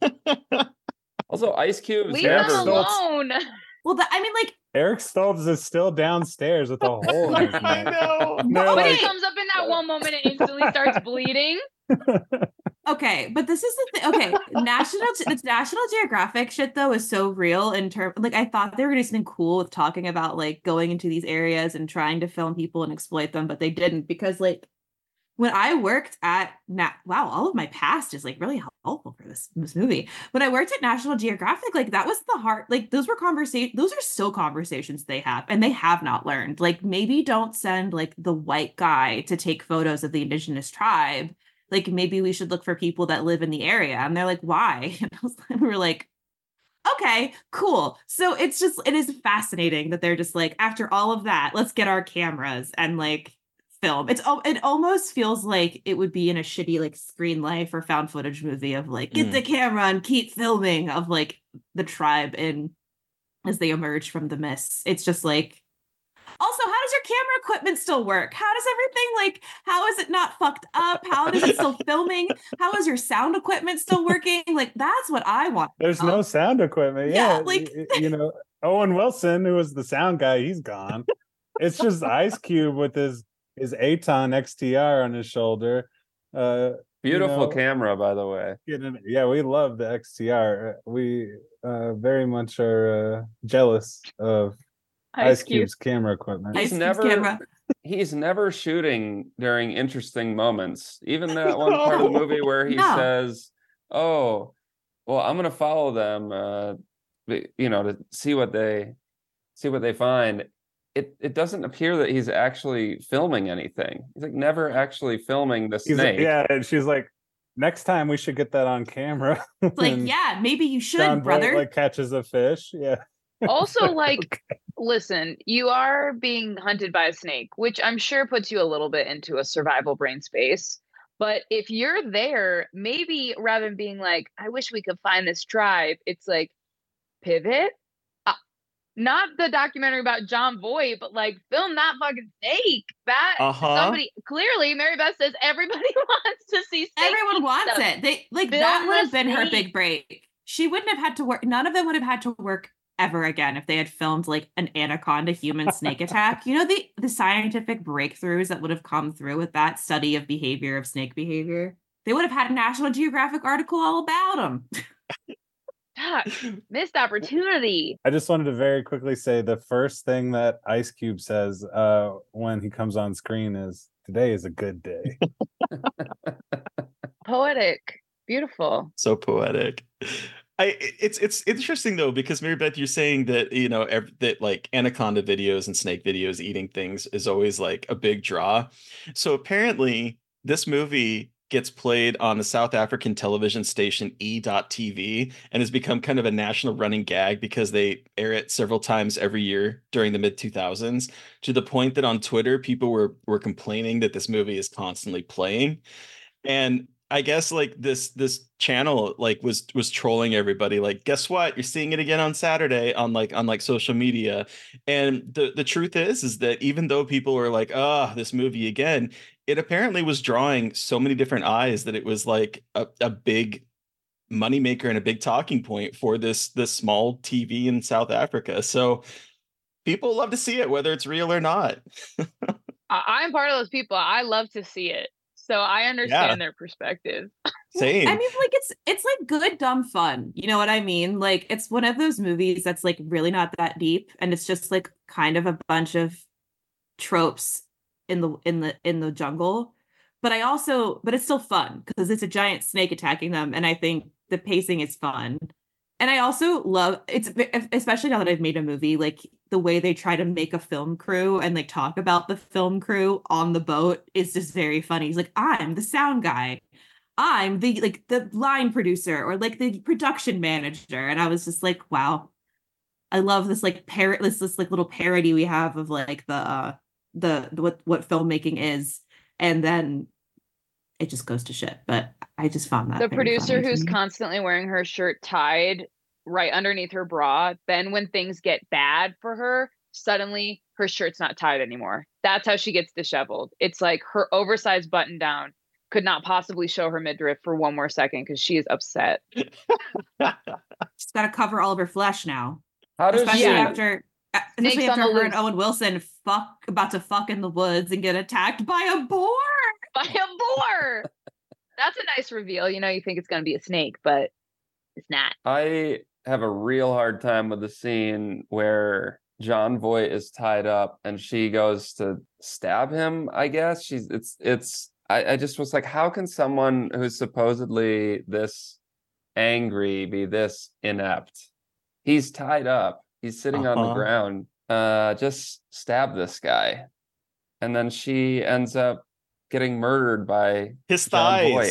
F: Also, Ice Cube.
E: Leave them alone.
C: Well, I mean, like,
D: Eric Stoltz is still downstairs with a hole in his neck.
B: I know.
E: But like, he comes up in that one moment and instantly starts bleeding.
C: Okay, but this is the thing. Okay, the National Geographic shit though is so real in terms. Like, I thought they were gonna do something cool with talking about like going into these areas and trying to film people and exploit them, but they didn't, because like when I worked at wow, all of my past is like really helpful for this movie. When I worked at National Geographic, like that was the heart. Like those are still conversations they have, and they have not learned. Like, maybe don't send like the white guy to take photos of the indigenous tribe. Like, maybe we should look for people that live in the area. And they're like, why? And we were like, okay, cool. So it is fascinating that they're just like, after all of that, let's get our cameras and like film. It almost feels like it would be in a shitty like Screen Life or found footage movie of like, get the camera and keep filming of like the tribe as they emerge from the mists. It's just like, also, how does your camera equipment still work? How does everything, like, how is it not fucked up? How is it still filming? How is your sound equipment still working? Like, that's what I want.
D: There's no sound equipment. Yeah, like, you know, Owen Wilson, who was the sound guy, he's gone. It's just Ice Cube with his Aton XTR on his shoulder.
F: Beautiful camera, by the way.
D: Yeah, we love the XTR. We very much are jealous of Ice Cube's camera equipment.
F: He's never shooting during interesting moments. Even that one part of the movie where he says, "Oh, well, I'm going to follow them, you know, to see what they find." It doesn't appear that he's actually filming anything. He's like never actually filming the snake.
D: And she's like, next time we should get that on camera.
C: Like, yeah, maybe you should,
D: John
C: brother.
D: Boyd, like, catches a fish. Yeah.
E: Also, like, listen, you are being hunted by a snake, which I'm sure puts you a little bit into a survival brain space. But if you're there, maybe rather than being like, I wish we could find this tribe, it's like, pivot. Not the documentary about John Boyd, but like, film that fucking snake. That somebody, clearly Mary Beth says everybody wants to see snakes.
C: Everyone wants it. They like, that would have been her big break. She wouldn't have had to work. None of them would have had to work ever again if they had filmed like an anaconda human snake attack. You know, the scientific breakthroughs that would have come through with that study of snake behavior. They would have had a National Geographic article all about them.
E: Missed opportunity.
D: I just wanted to very quickly say the first thing that Ice Cube says when he comes on screen is, "Today is a good day."
E: Poetic. Beautiful.
B: So poetic. It's interesting though, because Mary Beth, you're saying that, you know, that like anaconda videos and snake videos eating things is always like a big draw. So apparently this movie gets played on the South African television station E.TV and has become kind of a national running gag because they air it several times every year during the mid 2000s, to the point that on Twitter people were complaining that this movie is constantly playing. And I guess like this channel like was trolling everybody, like, guess what, you're seeing it again on Saturday on social media. And the truth is that even though people were like, this movie again, it apparently was drawing so many different eyes that it was like a big moneymaker and a big talking point for this small TV in South Africa. So people love to see it, whether it's real or not.
E: I'm part of those people. I love to see it. So I understand their perspective.
B: Same.
C: I mean, like, it's like good, dumb fun. You know what I mean? Like, it's one of those movies that's like really not that deep, and it's just like kind of a bunch of tropes in the jungle. But it's still fun because it's a giant snake attacking them, and I think the pacing is fun. And I also love it's, especially now that I've made a movie, like the way they try to make a film crew and like talk about the film crew on the boat is just very funny. He's like, I'm the sound guy, I'm the line producer, or like the production manager. And I was just like, wow, I love this like this like little parody we have of like the what filmmaking is. And then it just goes to shit. But I just found that
E: the
C: very
E: producer
C: funny
E: who's constantly wearing her shirt tied right underneath her bra. Then when things get bad for her, suddenly her shirt's not tied anymore. That's how she gets disheveled. It's like her oversized button down could not possibly show her midriff for one more second because she is upset.
C: She's got to cover all of her flesh now.
F: How does
C: especially
F: she?
C: Especially after her and Owen Wilson about to fuck in the woods and get attacked by a boar.
E: By a boar. That's a nice reveal. You think it's going to be a snake, but it's not.
F: I have a real hard time with the scene where Jon Voight is tied up and she goes to stab him, I guess. I just was like, how can someone who's supposedly this angry be this inept? He's tied up. He's sitting on the ground. Just stab this guy. And then she ends up getting murdered by
B: his thighs.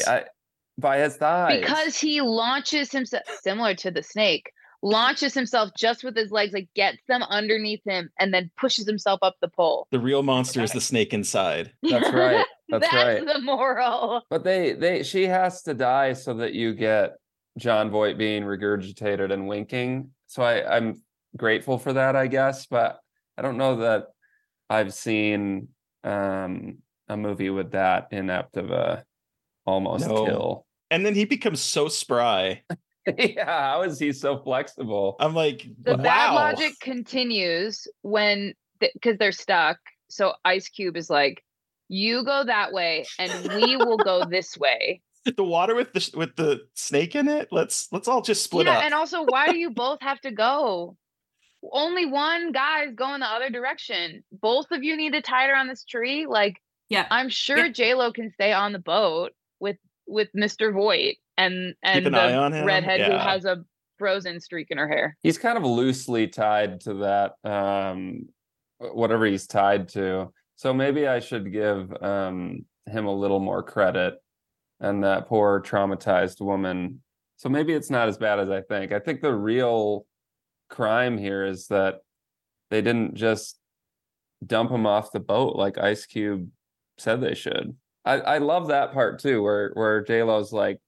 F: By his thighs.
E: Because he launches himself, similar to the snake, launches himself just with his legs, like gets them underneath him and then pushes himself up the pole.
B: The real monster is the snake inside.
F: That's right. That's right.
E: The moral.
F: But she has to die so that you get Jon Voight being regurgitated and winking. So I'm grateful for that, I guess. But I don't know that I've seen a movie with that inept of a almost kill.
B: And then he becomes so spry.
F: Yeah, how is he so flexible?
B: I'm like,
E: the bad logic continues when because they're stuck. So Ice Cube is like, you go that way and we will go this way.
B: The water with the snake in it, let's all just split up.
E: And also, why do you both have to go? Only one guy's going the other direction. Both of you need to tie her on this tree. Like,
C: yeah,
E: I'm sure J-Lo can stay on the boat with Mr. Voight and the redhead who has a frozen streak in her hair.
F: He's kind of loosely tied to that, whatever he's tied to. So maybe I should give him a little more credit, and that poor traumatized woman. So maybe it's not as bad as I think. I think the real crime here is that they didn't just dump him off the boat like Ice Cube said they should. I love that part too, where J-Lo's like,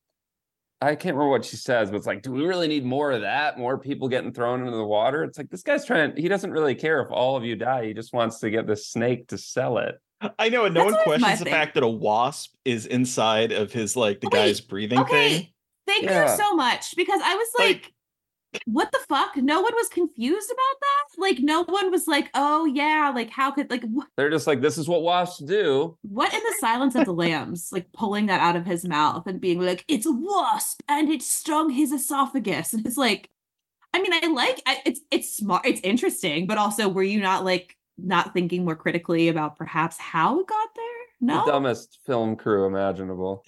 F: I can't remember what she says, but it's like, do we really need more of that? More people getting thrown into the water? It's like, this guy's he doesn't really care if all of you die. He just wants to get this snake to sell it.
B: I know, and no one questions the fact that a wasp is inside of his, like, the guy's breathing thing.
C: Thank you so much, because I was like, what the fuck? No one was confused about that? Like, no one was like, oh yeah, like, how could, like,
F: they're just like, this is what wasps do. What
C: in the Silence of the Lambs, like, pulling that out of his mouth and being like, it's a wasp and it stung his esophagus. And it's like, I mean, it's smart, it's interesting, but also, were you not thinking more critically about perhaps how it got there? No.
F: The dumbest film crew imaginable.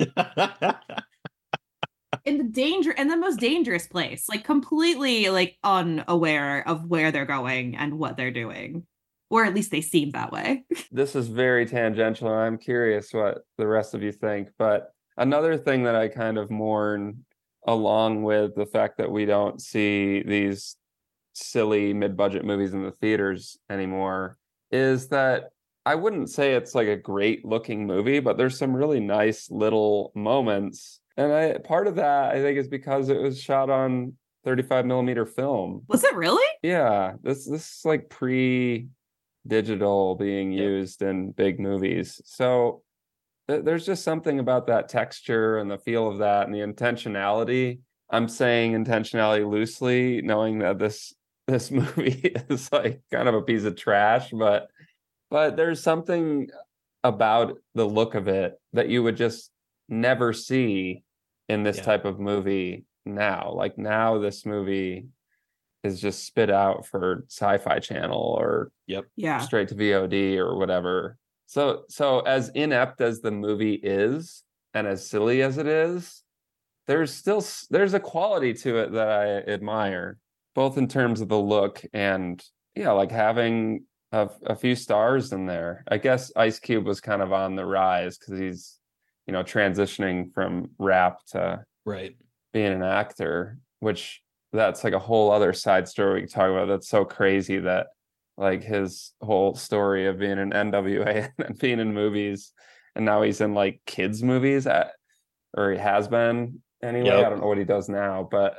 C: In the most dangerous place, like completely like unaware of where they're going and what they're doing, or at least they seem that way.
F: This is very tangential, and I'm curious what the rest of you think. But another thing that I kind of mourn, along with the fact that we don't see these silly mid-budget movies in the theaters anymore, is that I wouldn't say it's like a great looking movie, but there's some really nice little moments. And part of that, I think, is because it was shot on 35 millimeter film.
C: Was it really?
F: Yeah. This is like pre-digital being used in big movies. So there's just something about that texture and the feel of that and the intentionality. I'm saying intentionality loosely, knowing that this movie is like kind of a piece of trash, but there's something about the look of it that you would just never see in this type of movie now. Like, now this movie is just spit out for Sci-Fi Channel or straight to VOD or whatever. So as inept as the movie is and as silly as it is, there's a quality to it that I admire, both in terms of the look and like having a few stars in there. I guess Ice Cube was kind of on the rise because he's transitioning from rap to being an actor, which that's like a whole other side story we can talk about. That's so crazy that like his whole story of being an NWA and being in movies and now he's in like kids movies or he has been anyway. Yep. I don't know what he does now, but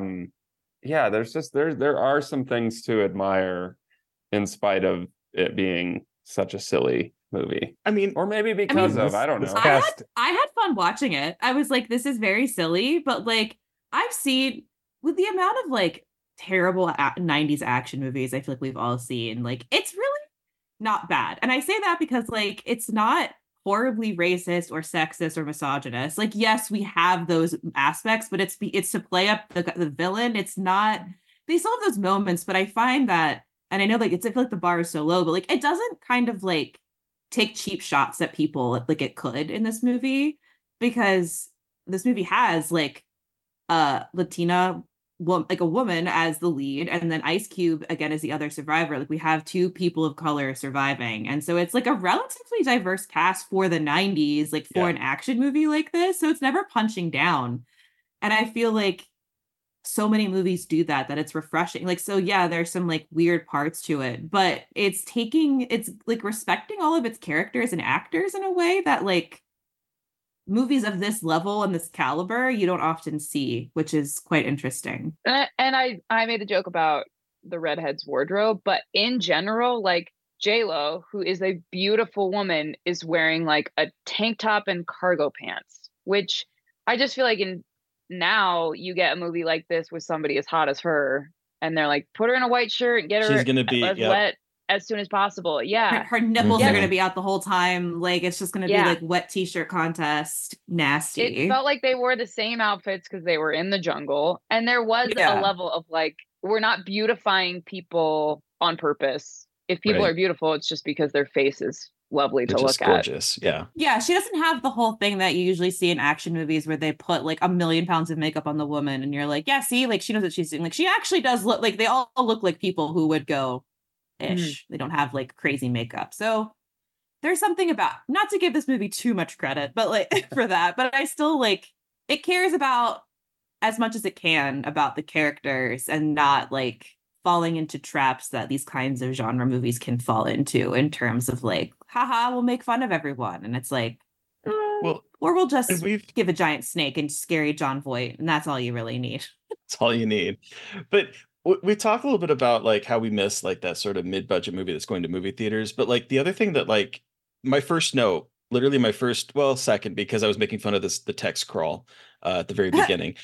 F: yeah, there are some things to admire in spite of it being such a silly movie.
B: I mean,
F: or maybe because I don't know.
C: I had fun watching it. I was like, this is very silly, but like I've seen with the amount of like terrible 90s action movies I feel like we've all seen, like it's really not bad. And I say that because like it's not horribly racist or sexist or misogynist. Like, yes, we have those aspects, but it's to play up the villain. It's not, they still have those moments, but I find that, and I know like I feel like the bar is so low, but like it doesn't kind of like take cheap shots at people like it could in this movie, because this movie has like a Latina like a woman as the lead, and then Ice Cube again as the other survivor. Like we have two people of color surviving, and so it's like a relatively diverse cast for the 90s, like for an action movie like this. So it's never punching down, and I feel like so many movies do that it's refreshing. Like, so yeah, there's some like weird parts to it, but it's like respecting all of its characters and actors in a way that like movies of this level and this caliber you don't often see, which is quite interesting.
E: And I made a joke about the redhead's wardrobe, but in general, like J-Lo, who is a beautiful woman, is wearing like a tank top and cargo pants, which I just feel like now you get a movie like this with somebody as hot as her, and they're like, put her in a white shirt and get her
B: she's gonna be
E: wet as soon as possible. Yeah,
C: her nipples are going to be out the whole time. Like it's just going to be like wet t-shirt contest, nasty.
E: It felt like they wore the same outfits because they were in the jungle, and there was a level of like, we're not beautifying people on purpose. If people are beautiful, it's just because their face is lovely to look
B: gorgeous.
E: at.
C: Yeah, she doesn't have the whole thing that you usually see in action movies where they put like 1,000,000 pounds of makeup on the woman and you're like, yeah, see, like she knows what she's doing. Like she actually does look like, they all look like people who would go ish. They don't have like crazy makeup. So there's something about, not to give this movie too much credit, but like for that, but I still like, it cares about as much as it can about the characters and not like falling into traps that these kinds of genre movies can fall into in terms of like, haha, we'll make fun of everyone. And it's like, or we'll just give a giant snake and scary John Voight. And that's all you really need.
B: That's all you need. But we talked a little bit about like how we miss like that sort of mid-budget movie that's going to movie theaters. But like the other thing that like my first note, literally my first, second, because I was making fun of the text crawl at the very beginning.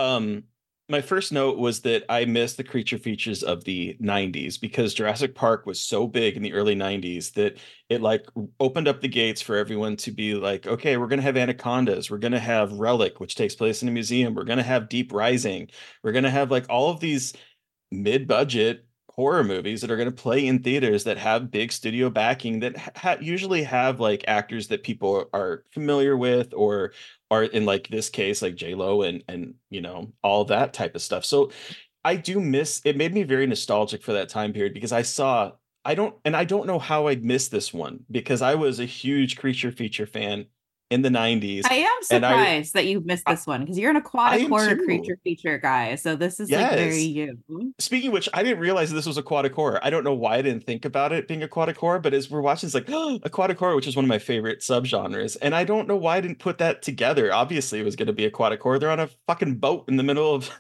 B: My first note was that I missed the creature features of the 90s because Jurassic Park was so big in the early 90s that it like opened up the gates for everyone to be like, okay, we're going to have anacondas. We're going to have Relic, which takes place in a museum. We're going to have Deep Rising. We're going to have like all of these mid-budget horror movies that are going to play in theaters that have big studio backing that usually have like actors that people are familiar with or are in like this case like J-Lo and you know all that type of stuff. So I do miss it. Made me very nostalgic for that time period because I don't know how I'd miss this one because I was a huge creature feature fan in the 90s.
C: I am surprised that you missed this one because you're an aquatic horror creature feature guy. So this is like very you.
B: Speaking of which, I didn't realize this was aquatic horror. I don't know why I didn't think about it being aquatic horror, but as we're watching, it's like aquatic horror, which is one of my favorite subgenres. And I don't know why I didn't put that together. Obviously, it was going to be aquatic horror. They're on a fucking boat in the middle of,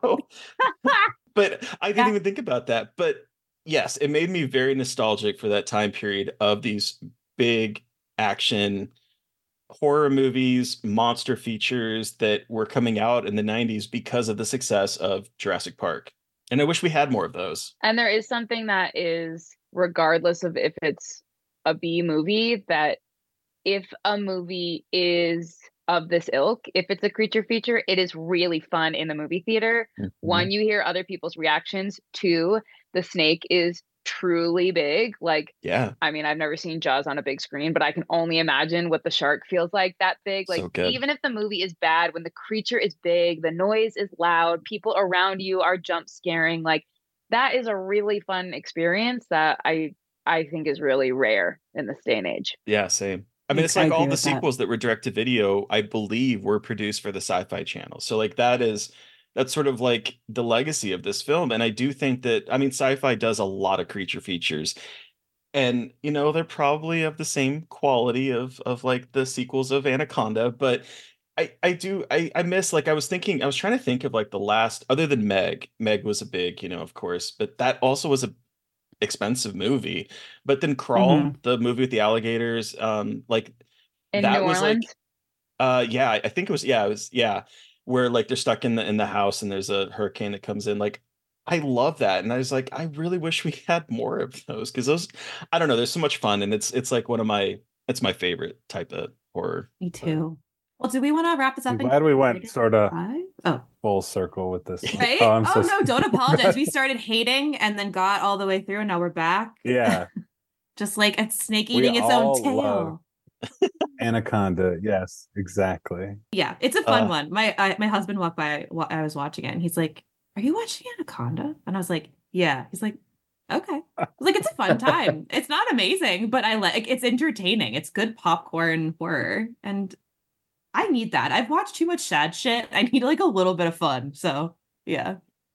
B: but I didn't even think about that. But yes, it made me very nostalgic for that time period of these big action horror movies, monster features that were coming out in the 90s because of the success of Jurassic Park. And I wish we had more of those.
E: And there is something that is, regardless of if it's a B movie, that if a movie is of this ilk, if it's a creature feature, it is really fun in the movie theater. Mm-hmm. One, you hear other people's reactions. Two, the snake is truly big. Like, I mean, I've never seen Jaws on a big screen, but I can only imagine what the shark feels like that big. Like, so even if the movie is bad, when the creature is big, the noise is loud, people around you are jump scaring, like that is a really fun experience that I think is really rare in this day and age.
B: Yeah, same. I mean, it's like all the sequels that were direct to video, I believe, were produced for the Sci-Fi Channel. So like that's sort of like the legacy of this film. And I do think that, I mean, Sci-Fi does a lot of creature features. and they're probably of the same quality of like the sequels of Anaconda, but I miss, like, I was trying to think of like the last, other than Meg was a big, of course, but that also was a expensive movie. But then Crawl, the movie with the alligators, like
E: in
B: that
E: New
B: was
E: Orleans?
B: like, yeah, I think it was where like they're stuck in the house and there's a hurricane that comes in. Like, I love that, and I was like, I really wish we had more of those, because those, I don't know, there's so much fun, and it's like it's my favorite type of horror.
C: Me too. Well, do we want to wrap this up?
D: I'm glad we went sort of
C: Oh,
D: full circle with this.
C: right?
D: Oh,
C: no, don't apologize. We started hating and then got all the way through, and now we're back.
D: Yeah.
C: Just like a snake eating its own tail.
D: Anaconda, yes, exactly.
C: Yeah, it's a fun one. My husband walked by while I was watching it, and he's like, "Are you watching Anaconda?" And I was like, "Yeah." He's like, "Okay." I was like, "It's a fun time. It's not amazing, but I like it's entertaining. It's good popcorn horror, and I need that. I've watched too much sad shit. I need like a little bit of fun." So yeah.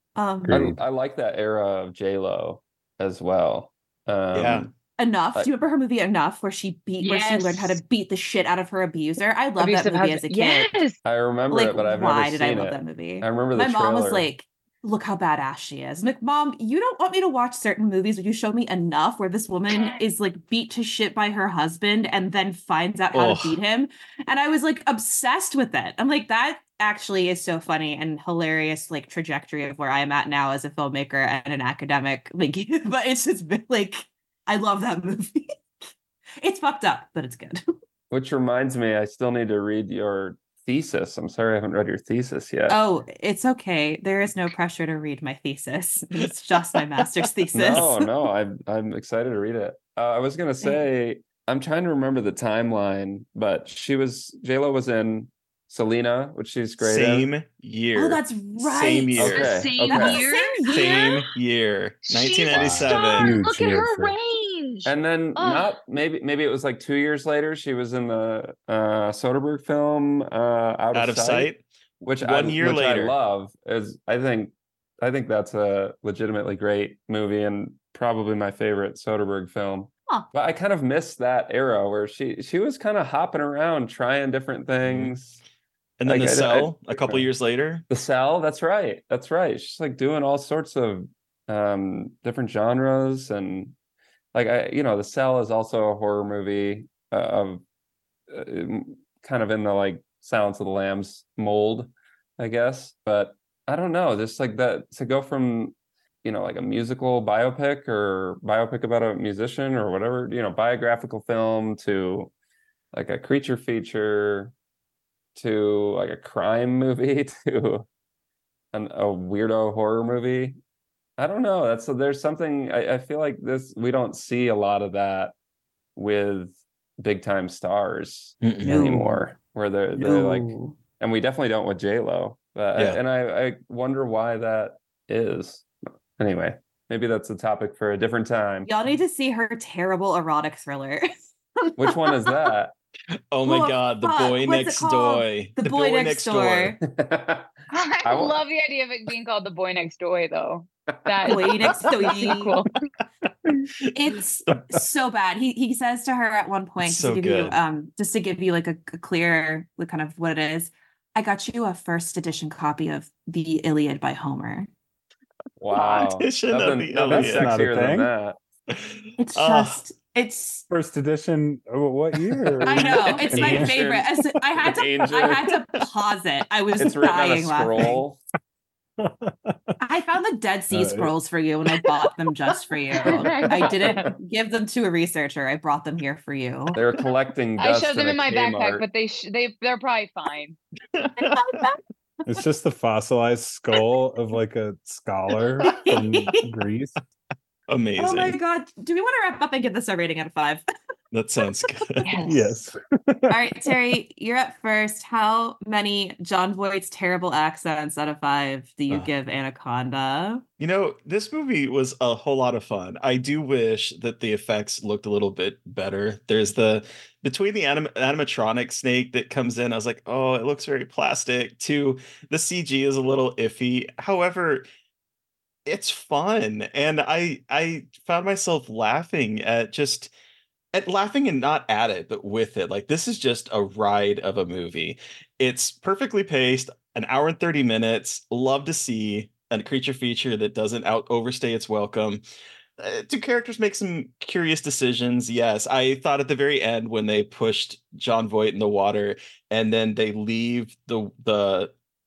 F: I like that era of J-Lo as well.
B: Yeah.
C: Enough. Do you remember her movie Enough, where she learned how to beat the shit out of her abuser? I love that movie as a kid.
E: Yes.
F: I remember it, but I've never seen it. Why did I love
C: that movie?
F: I remember
C: my mom was like, "Look how badass she is." I'm like, "Mom, you don't want me to watch certain movies, but you show me Enough, where this woman is like beat to shit by her husband and then finds out how to beat him." And I was like obsessed with it. I'm like, that actually is so funny and hilarious, like trajectory of where I am at now as a filmmaker and an academic. Like, but it's just been like, I love that movie. It's fucked up, but it's good.
F: Which reminds me, I still need to read your thesis. I'm sorry I haven't read your thesis yet.
C: Oh, it's okay. There is no pressure to read my thesis. It's just my master's thesis.
F: No, I'm excited to read it. I was gonna say, I'm trying to remember the timeline, but J-Lo was in Selena, which she's great
B: Same year.
C: Oh, that's right.
B: Same year.
F: Okay.
B: Same year. 1997.
E: Look at her range.
F: And then maybe it was like 2 years later, she was in the Soderbergh film Out of Sight, which
B: 1 year later.
F: I love. I think that's a legitimately great movie and probably my favorite Soderbergh film. But I kind of missed that era where she was kind of hopping around trying different things.
B: And then The Cell, a couple years later.
F: The Cell, that's right. She's like doing all sorts of different genres, and like The Cell is also a horror movie of kind of in the like Silence of the Lambs mold, I guess. But I don't know, just like that, to go from like a musical biopic or biopic about a musician or whatever, biographical film, to like a creature feature, to like a crime movie, to a weirdo horror movie. I don't know. There's something, I feel like we don't see a lot of that with big time stars anymore, where they're like, and we definitely don't with J-Lo. And I wonder why that is. Anyway, maybe that's a topic for a different time.
C: Y'all need to see her terrible erotic thriller.
F: Which one is that?
B: Oh my God, The Boy Next Door.
C: The Boy Next Door.
E: I love the idea of it being called The Boy Next Door, though. That
C: Boy Next Door.
E: Cool.
C: It's so bad. He says to her at one point, just to give you like a clear kind of what it is, "I got you a first edition copy of the Iliad by Homer."
F: Wow.
B: Edition of the
F: Iliad. That's sexier than that.
C: It's just it's
D: first edition. What year?
C: I know, it's my favorite. I had to pause it. I was dying laughing. I found the Dead Sea Scrolls for you, and I bought them just for you. I didn't give them to a researcher. I brought them here for you.
F: They were collecting dust.
E: I shoved them in my backpack, but they're probably fine.
D: It's just the fossilized skull of like a scholar from Greece.
B: Amazing.
C: Oh my God. Do we want to wrap up and give this a rating out of 5?
B: That sounds good.
D: Yes.
C: All right, Terry, you're up first. How many Jon Voight's terrible accents out of 5 do you give Anaconda?
B: This movie was a whole lot of fun. I do wish that the effects looked a little bit better. There's between the animatronic snake that comes in, I was like, oh, it looks very plastic. To the CG is a little iffy. However, it's fun, and I found myself laughing at laughing and not at it, but with it. Like, this is just a ride of a movie. It's perfectly paced, an hour and 30 minutes. Love to see a creature feature that doesn't overstay its welcome. Do characters make some curious decisions? Yes. I thought at the very end when they pushed Jon Voight in the water and then they leave the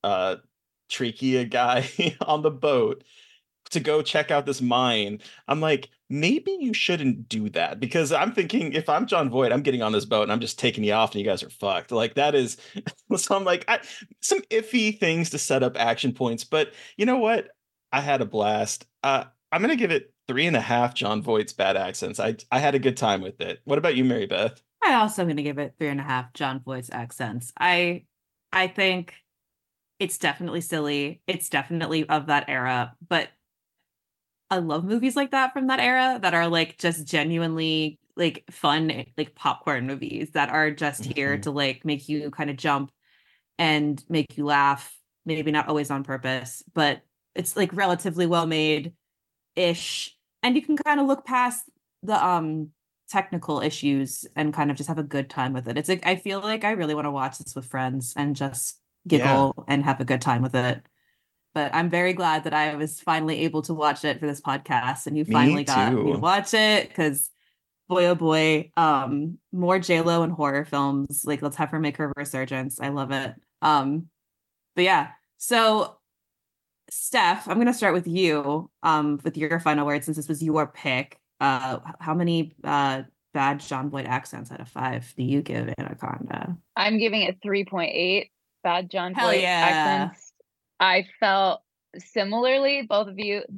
B: trachea guy on the boat to go check out this mine. I'm like, maybe you shouldn't do that, because I'm thinking if I'm Jon Voight, I'm getting on this boat and I'm just taking you off and you guys are fucked. Like, that is so I'm like, some iffy things to set up action points, but you know what? I had a blast. I'm gonna give it 3.5 Jon Voight's bad accents. I had a good time with it. What about you, Mary Beth?
C: I also am gonna give it 3.5 Jon Voight's accents. I think it's definitely silly. It's definitely of that era, but I love movies like that from that era that are like just genuinely like fun, like popcorn movies that are just here to like make you kind of jump and make you laugh. Maybe not always on purpose, but it's like relatively well made ish. And you can kind of look past the technical issues and kind of just have a good time with it. It's like, I feel like I really want to watch this with friends and just giggle and have a good time with it. But I'm very glad that I was finally able to watch it for this podcast, and you finally got me to watch it, because boy, oh boy, more JLo and horror films. Like, let's have her make her resurgence. I love it. But yeah, so Steph, I'm going to start with you with your final word, since this was your pick. How many bad Jon Voight accents out of 5 do you give Anaconda?
E: I'm giving it 3.8 bad Jon Voight accents. I felt similarly, both of you,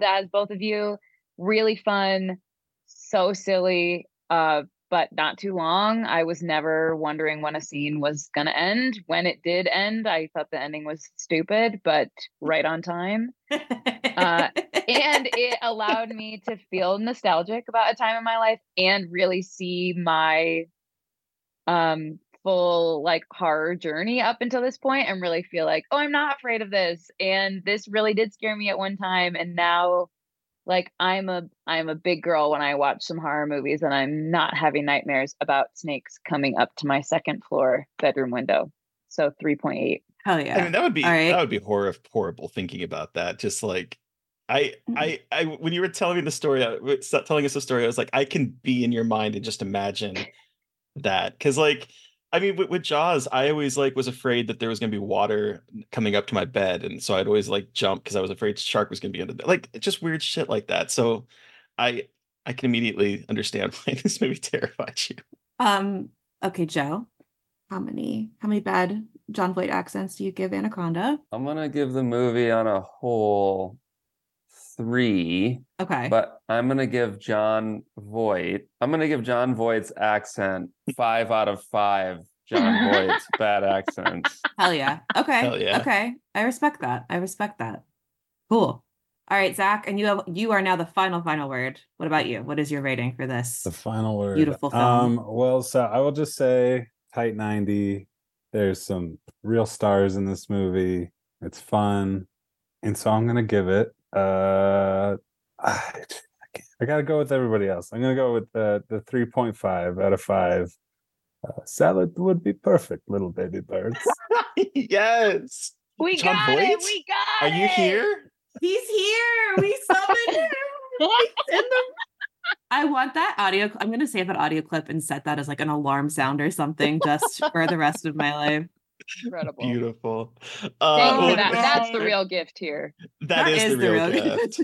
E: really fun, so silly, but not too long. I was never wondering when a scene was going to end. When it did end, I thought the ending was stupid, but right on time. And it allowed me to feel nostalgic about a time in my life and really see my full like horror journey up until this point, and really feel like, oh, I'm not afraid of this, and this really did scare me at one time, and now like I'm a big girl when I watch some horror movies, and I'm not having nightmares about snakes coming up to my second floor bedroom window. So 3.8.
C: Hell yeah.
B: I mean, that would be horrible thinking about that. Just like I when you were telling me the story, telling us the story, I was like, I can be in your mind and just imagine that, because like, I mean, with Jaws, I always like was afraid that there was going to be water coming up to my bed, and so I'd always like jump because I was afraid shark was going to be under there, like just weird shit like that. So I can immediately understand why this movie terrified you.
C: Okay, Joe, how many bad Jon Voight accents do you give Anaconda?
F: I'm gonna give the movie on a whole 3.
C: Okay.
F: But I'm gonna give Jon Voight's accent 5 out of 5 Jon Voight's bad accents.
C: Hell yeah. Okay.
B: Hell yeah.
C: Okay. I respect that. Cool. All right, Zach, and you are now the final word. What about you? What is your rating for this?
D: The final word.
C: Beautiful film.
D: Well, so I will just say tight 90. There's some real stars in this movie. It's fun. And so I'm gonna give it I gotta go with everybody else. I'm gonna go with the 3.5 out of 5. Salad would be perfect, little baby birds.
B: Yes.
E: We
B: Jon
E: got
B: Voight?
E: it. We got
B: Are
E: it.
B: you here?
C: He's here. We summoned him. I want that audio. I'm going to save that audio clip and set that as like an alarm sound or something just for the rest of my life.
E: Incredible.
B: Beautiful.
E: Thank you. That's the real gift here.
B: That is the real gift.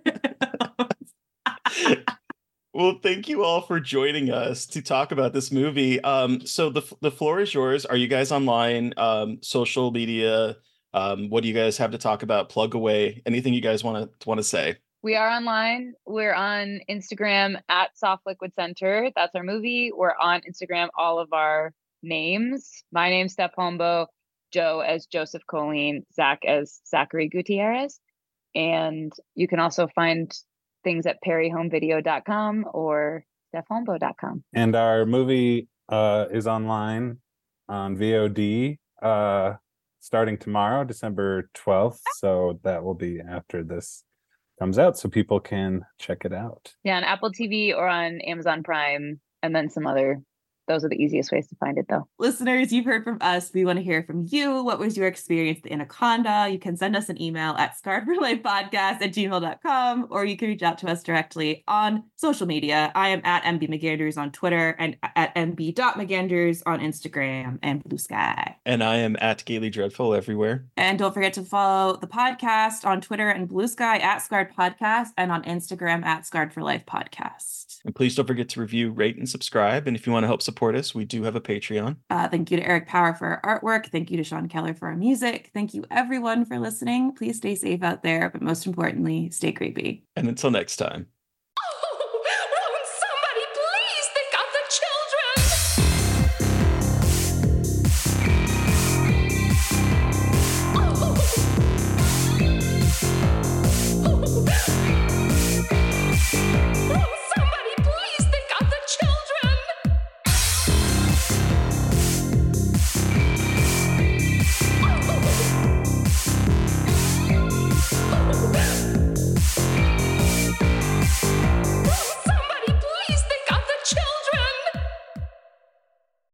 B: Well, thank you all for joining us to talk about this movie. So the floor is yours. Are you guys online? Social media? What do you guys have to talk about? Plug away. Anything you guys want to say?
E: We are online. We're on Instagram at Soft Liquid Center. That's our movie. We're on Instagram, all of our names. My name's Steph Hombo, Joe as Joseph Colleen, Zach as Zachary Gutierrez. And you can also find things at perryhomevideo.com or stephhombo.com.
D: And our movie is online on VOD starting tomorrow, December 12th. So that will be after this comes out so people can check it out.
E: Yeah, on Apple TV or on Amazon Prime, and then some other. Those are the easiest ways to find it, though.
C: Listeners, you've heard from us. We want to hear from you. What was your experience with Anaconda? You can send us an email at scarredforlifepodcast@gmail.com, or you can reach out to us directly on social media. I am at MB McGanders on Twitter and at MB.McGanders on Instagram and Blue Sky.
B: And I am at Gaily Dreadful everywhere.
C: And don't forget to follow the podcast on Twitter and Blue Sky at Scarred Podcast and on Instagram at Scarred for Life Podcast.
B: And please don't forget to review, rate, and subscribe. And if you want to help support us, we do have a Patreon.
C: Thank you to Eric Power for our artwork. Thank you to Sean Keller for our music. Thank you, everyone, for listening. Please stay safe out there, but most importantly, stay creepy.
B: And until next time.